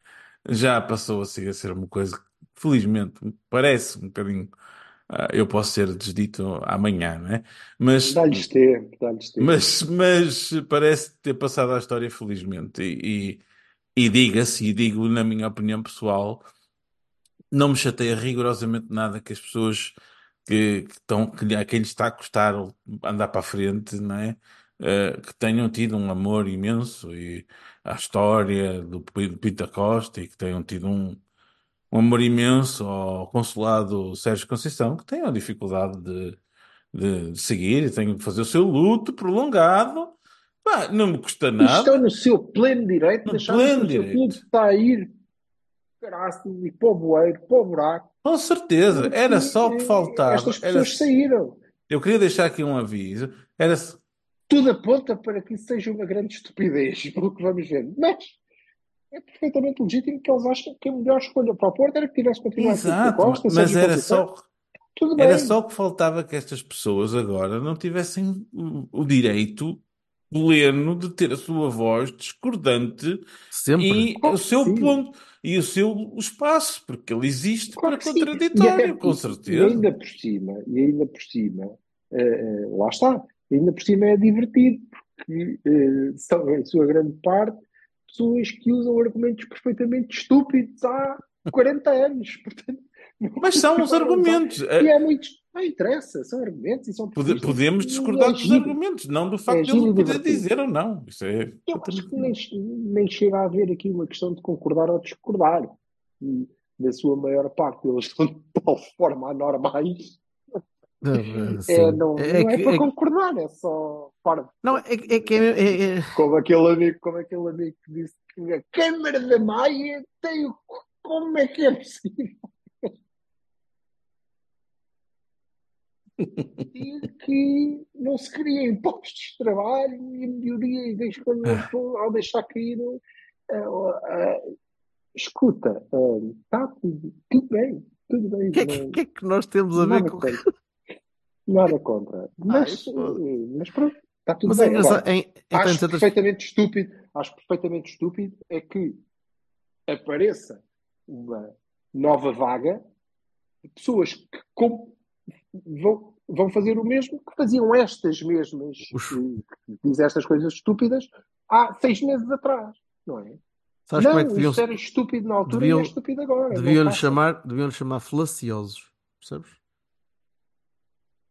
já passou a ser, a ser uma coisa que, felizmente, me parece um bocadinho. Uh, eu posso ser desdito amanhã, não é? Mas, Dá-lhes tempo, dá-lhes tempo. mas, mas parece ter passado à história, felizmente. E, e, e diga-se, e digo na minha opinião pessoal. Não me chateia rigorosamente nada que as pessoas que, que estão, que, a quem lhes está a custar andar para a frente, não é? Eh, que tenham tido um amor imenso e à história do, P- do Pinto da Costa e que tenham tido um, um amor imenso ao consulado Sérgio Conceição, que tenham dificuldade de, de, de seguir e tenham que fazer o seu luto prolongado. Pá, não me custa E estão nada, no seu pleno direito de no acharem que pleno o seu clube direito. está a ir caraças e para o bueiro, para o buraco, Com certeza, porque era só o que eh, faltava. estas Era pessoas saíram. Eu queria deixar aqui um aviso. Era se- Tudo aponta para que isso seja uma grande estupidez, pelo que vamos ver. Mas é perfeitamente legítimo que eles achem que a melhor escolha para o Porto era que tivesse continuado com o Exato, ma- Costa, mas Sérgio era Conceição. só, Tudo era bem. só o que faltava que estas pessoas agora não tivessem o, o direito pleno de ter a sua voz discordante Sempre. e o Claro que seu sim. ponto e o seu espaço, porque ele existe Claro para que sim. E, contraditório, até, com e, e certeza. ainda por cima, e ainda por cima, eh, eh, lá está, ainda por cima é divertido, porque eh, são, em sua grande parte, pessoas que usam argumentos perfeitamente estúpidos há quarenta anos. Portanto, não Mas são os continuam a usar. argumentos. E Eh, é muito. Não interessa, são argumentos e são pode- persistentes. Podemos E é discordar dos giro. argumentos, não do É facto de ele giro e poder divertido. dizer ou não. Isso é Eu acho que completamente. nem, nem chega a haver aqui uma questão de concordar ou discordar. E, na sua maior parte, eles estão de tal forma anormais. Ah, É, sim. não, É, é não é que, para é, concordar, é só para. não, é, é que é, é- é- Como aquele amigo, como aquele amigo que disse que a Câmara da Maia tem o. Como é que é possível? E que não se cria impostos de trabalho e melhoria e deixa, ao deixar cair. ah, ah, escuta, está tudo, tudo bem, tudo bem, que é que, não, que é que nós temos a ver nada com. contra, nada contra. Ai, Mas, foda. eh, mas pronto, está tudo Mas é bem. engraçado. Agora, É, então, acho entre outras- perfeitamente estúpido, acho perfeitamente estúpido é que apareça uma nova vaga de pessoas que com- vão, vão fazer o mesmo que faziam estas mesmas, Os- que, que dizem estas coisas estúpidas há seis meses atrás, não é? Sabes como é Não, que deviam, isso era estúpido na altura e é deviam, estúpido agora. Não deviam lhe façam. chamar, deviam lhe chamar falaciosos, percebes?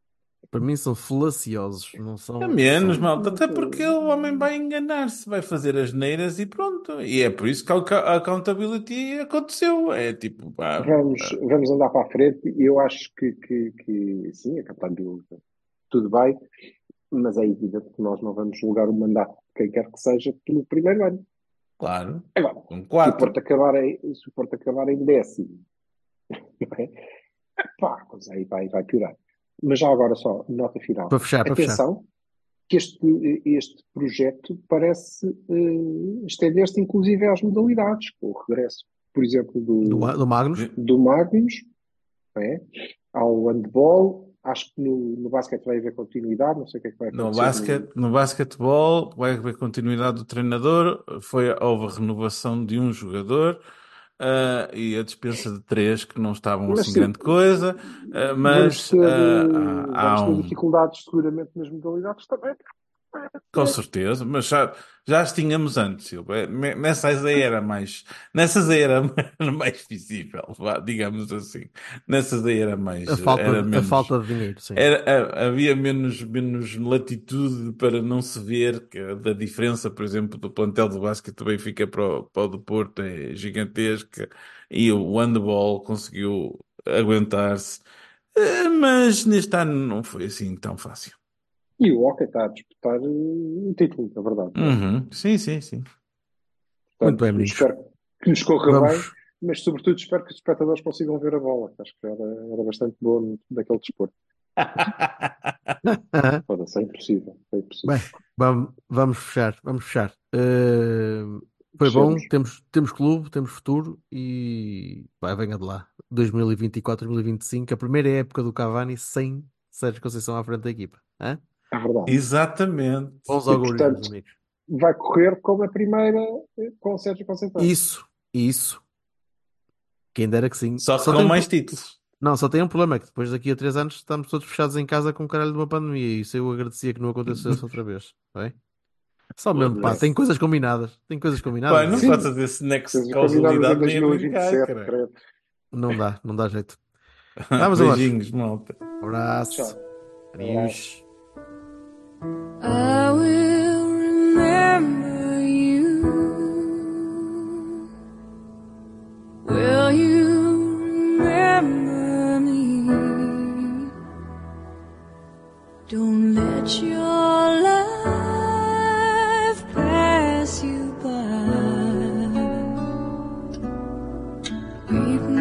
Para mim são falaciosos, não É são. menos, são... malta. Até porque o homem vai enganar-se, vai fazer as neiras e pronto. E é por isso que a acca- a accountability aconteceu. É tipo, pá, Vamos, vamos andar para a frente e eu acho que, que, que sim, a capitania tudo bem, mas é evidente que nós não vamos julgar o mandato de quem quer que seja pelo primeiro ano. claro, Agora, com se o quatro. Porto acabar em, se o Porto acabar em décimo, não é? Pá, pois aí vai, vai piorar. Mas já agora só, nota final. Para fechar, para fechar. Atenção, que este, este projeto parece uh, estender-se inclusive às modalidades, com o regresso, por exemplo, Do, do, do Magnus? do Magnus, não é? Ao handball, acho que no, no basquete vai haver continuidade, não sei o que é que vai No, acontecer. basquete, no basquetebol vai haver continuidade do treinador. Foi, houve a renovação de um jogador ah, e a dispensa de três que não estavam Mas assim sim, grande coisa. ah, vamos mas ter, ah, uh, há, há vamos ter um. dificuldades seguramente nas modalidades também. Com certeza, mas já, já as tínhamos antes, Silva. É, me- Nessas aí era mais, nessas aí era era mais visível, vá, digamos assim. Nessas aí era A mais, falta, era de- a menos, falta de dinheiro, sim. era, a- havia menos, menos latitude para não se ver que da diferença, por exemplo, do plantel do basquete do Benfica para o, para o do Porto é gigantesca e o handball conseguiu aguentar-se. Eh, Mas neste ano não foi assim tão fácil. E o Hockey está a disputar uh, um título, na verdade. Não é? Uhum. Sim, sim, sim. Muito Portanto, bem, meninos. espero que nos corra bem, Vamos. mas sobretudo espero que os espectadores consigam ver a bola, que acho que era, era bastante boa daquele desporto. Foda-se, é impossível, é impossível. Bem, vamos, vamos fechar, vamos fechar. Eh, foi bom, Fechemos. temos, temos clube, temos futuro e vai, venha de lá. dois mil e vinte e quatro, dois mil e vinte e cinco, a primeira época do Cavani sem Sérgio Conceição à frente da equipa. Hã? É verdade. Exatamente. Bons E, augúrios, meus portanto, amigos. vai correr como a primeira eh, com o Sérgio Conceição. Isso, isso. Quem dera que sim. Só que Só com tem um, mais pro- títulos. não, só tem um problema, é que depois daqui a três anos estamos todos fechados em casa com o caralho de uma pandemia e isso eu agradecia que não acontecesse outra vez. Tá bem? Só mesmo, pá, tem coisas combinadas. Tem coisas combinadas, Pai, não meu Sim, amigo. faças esse nexo de coisas combinadas em causalidade nem a brincar, dois mil e vinte e sete, cara. credo. Não dá, não dá jeito. Tá, meus amores. Beijinhos, malta. Abraço. Tchau. Adeus. I will remember you. Will you remember me? Don't let your life pass you by. Weep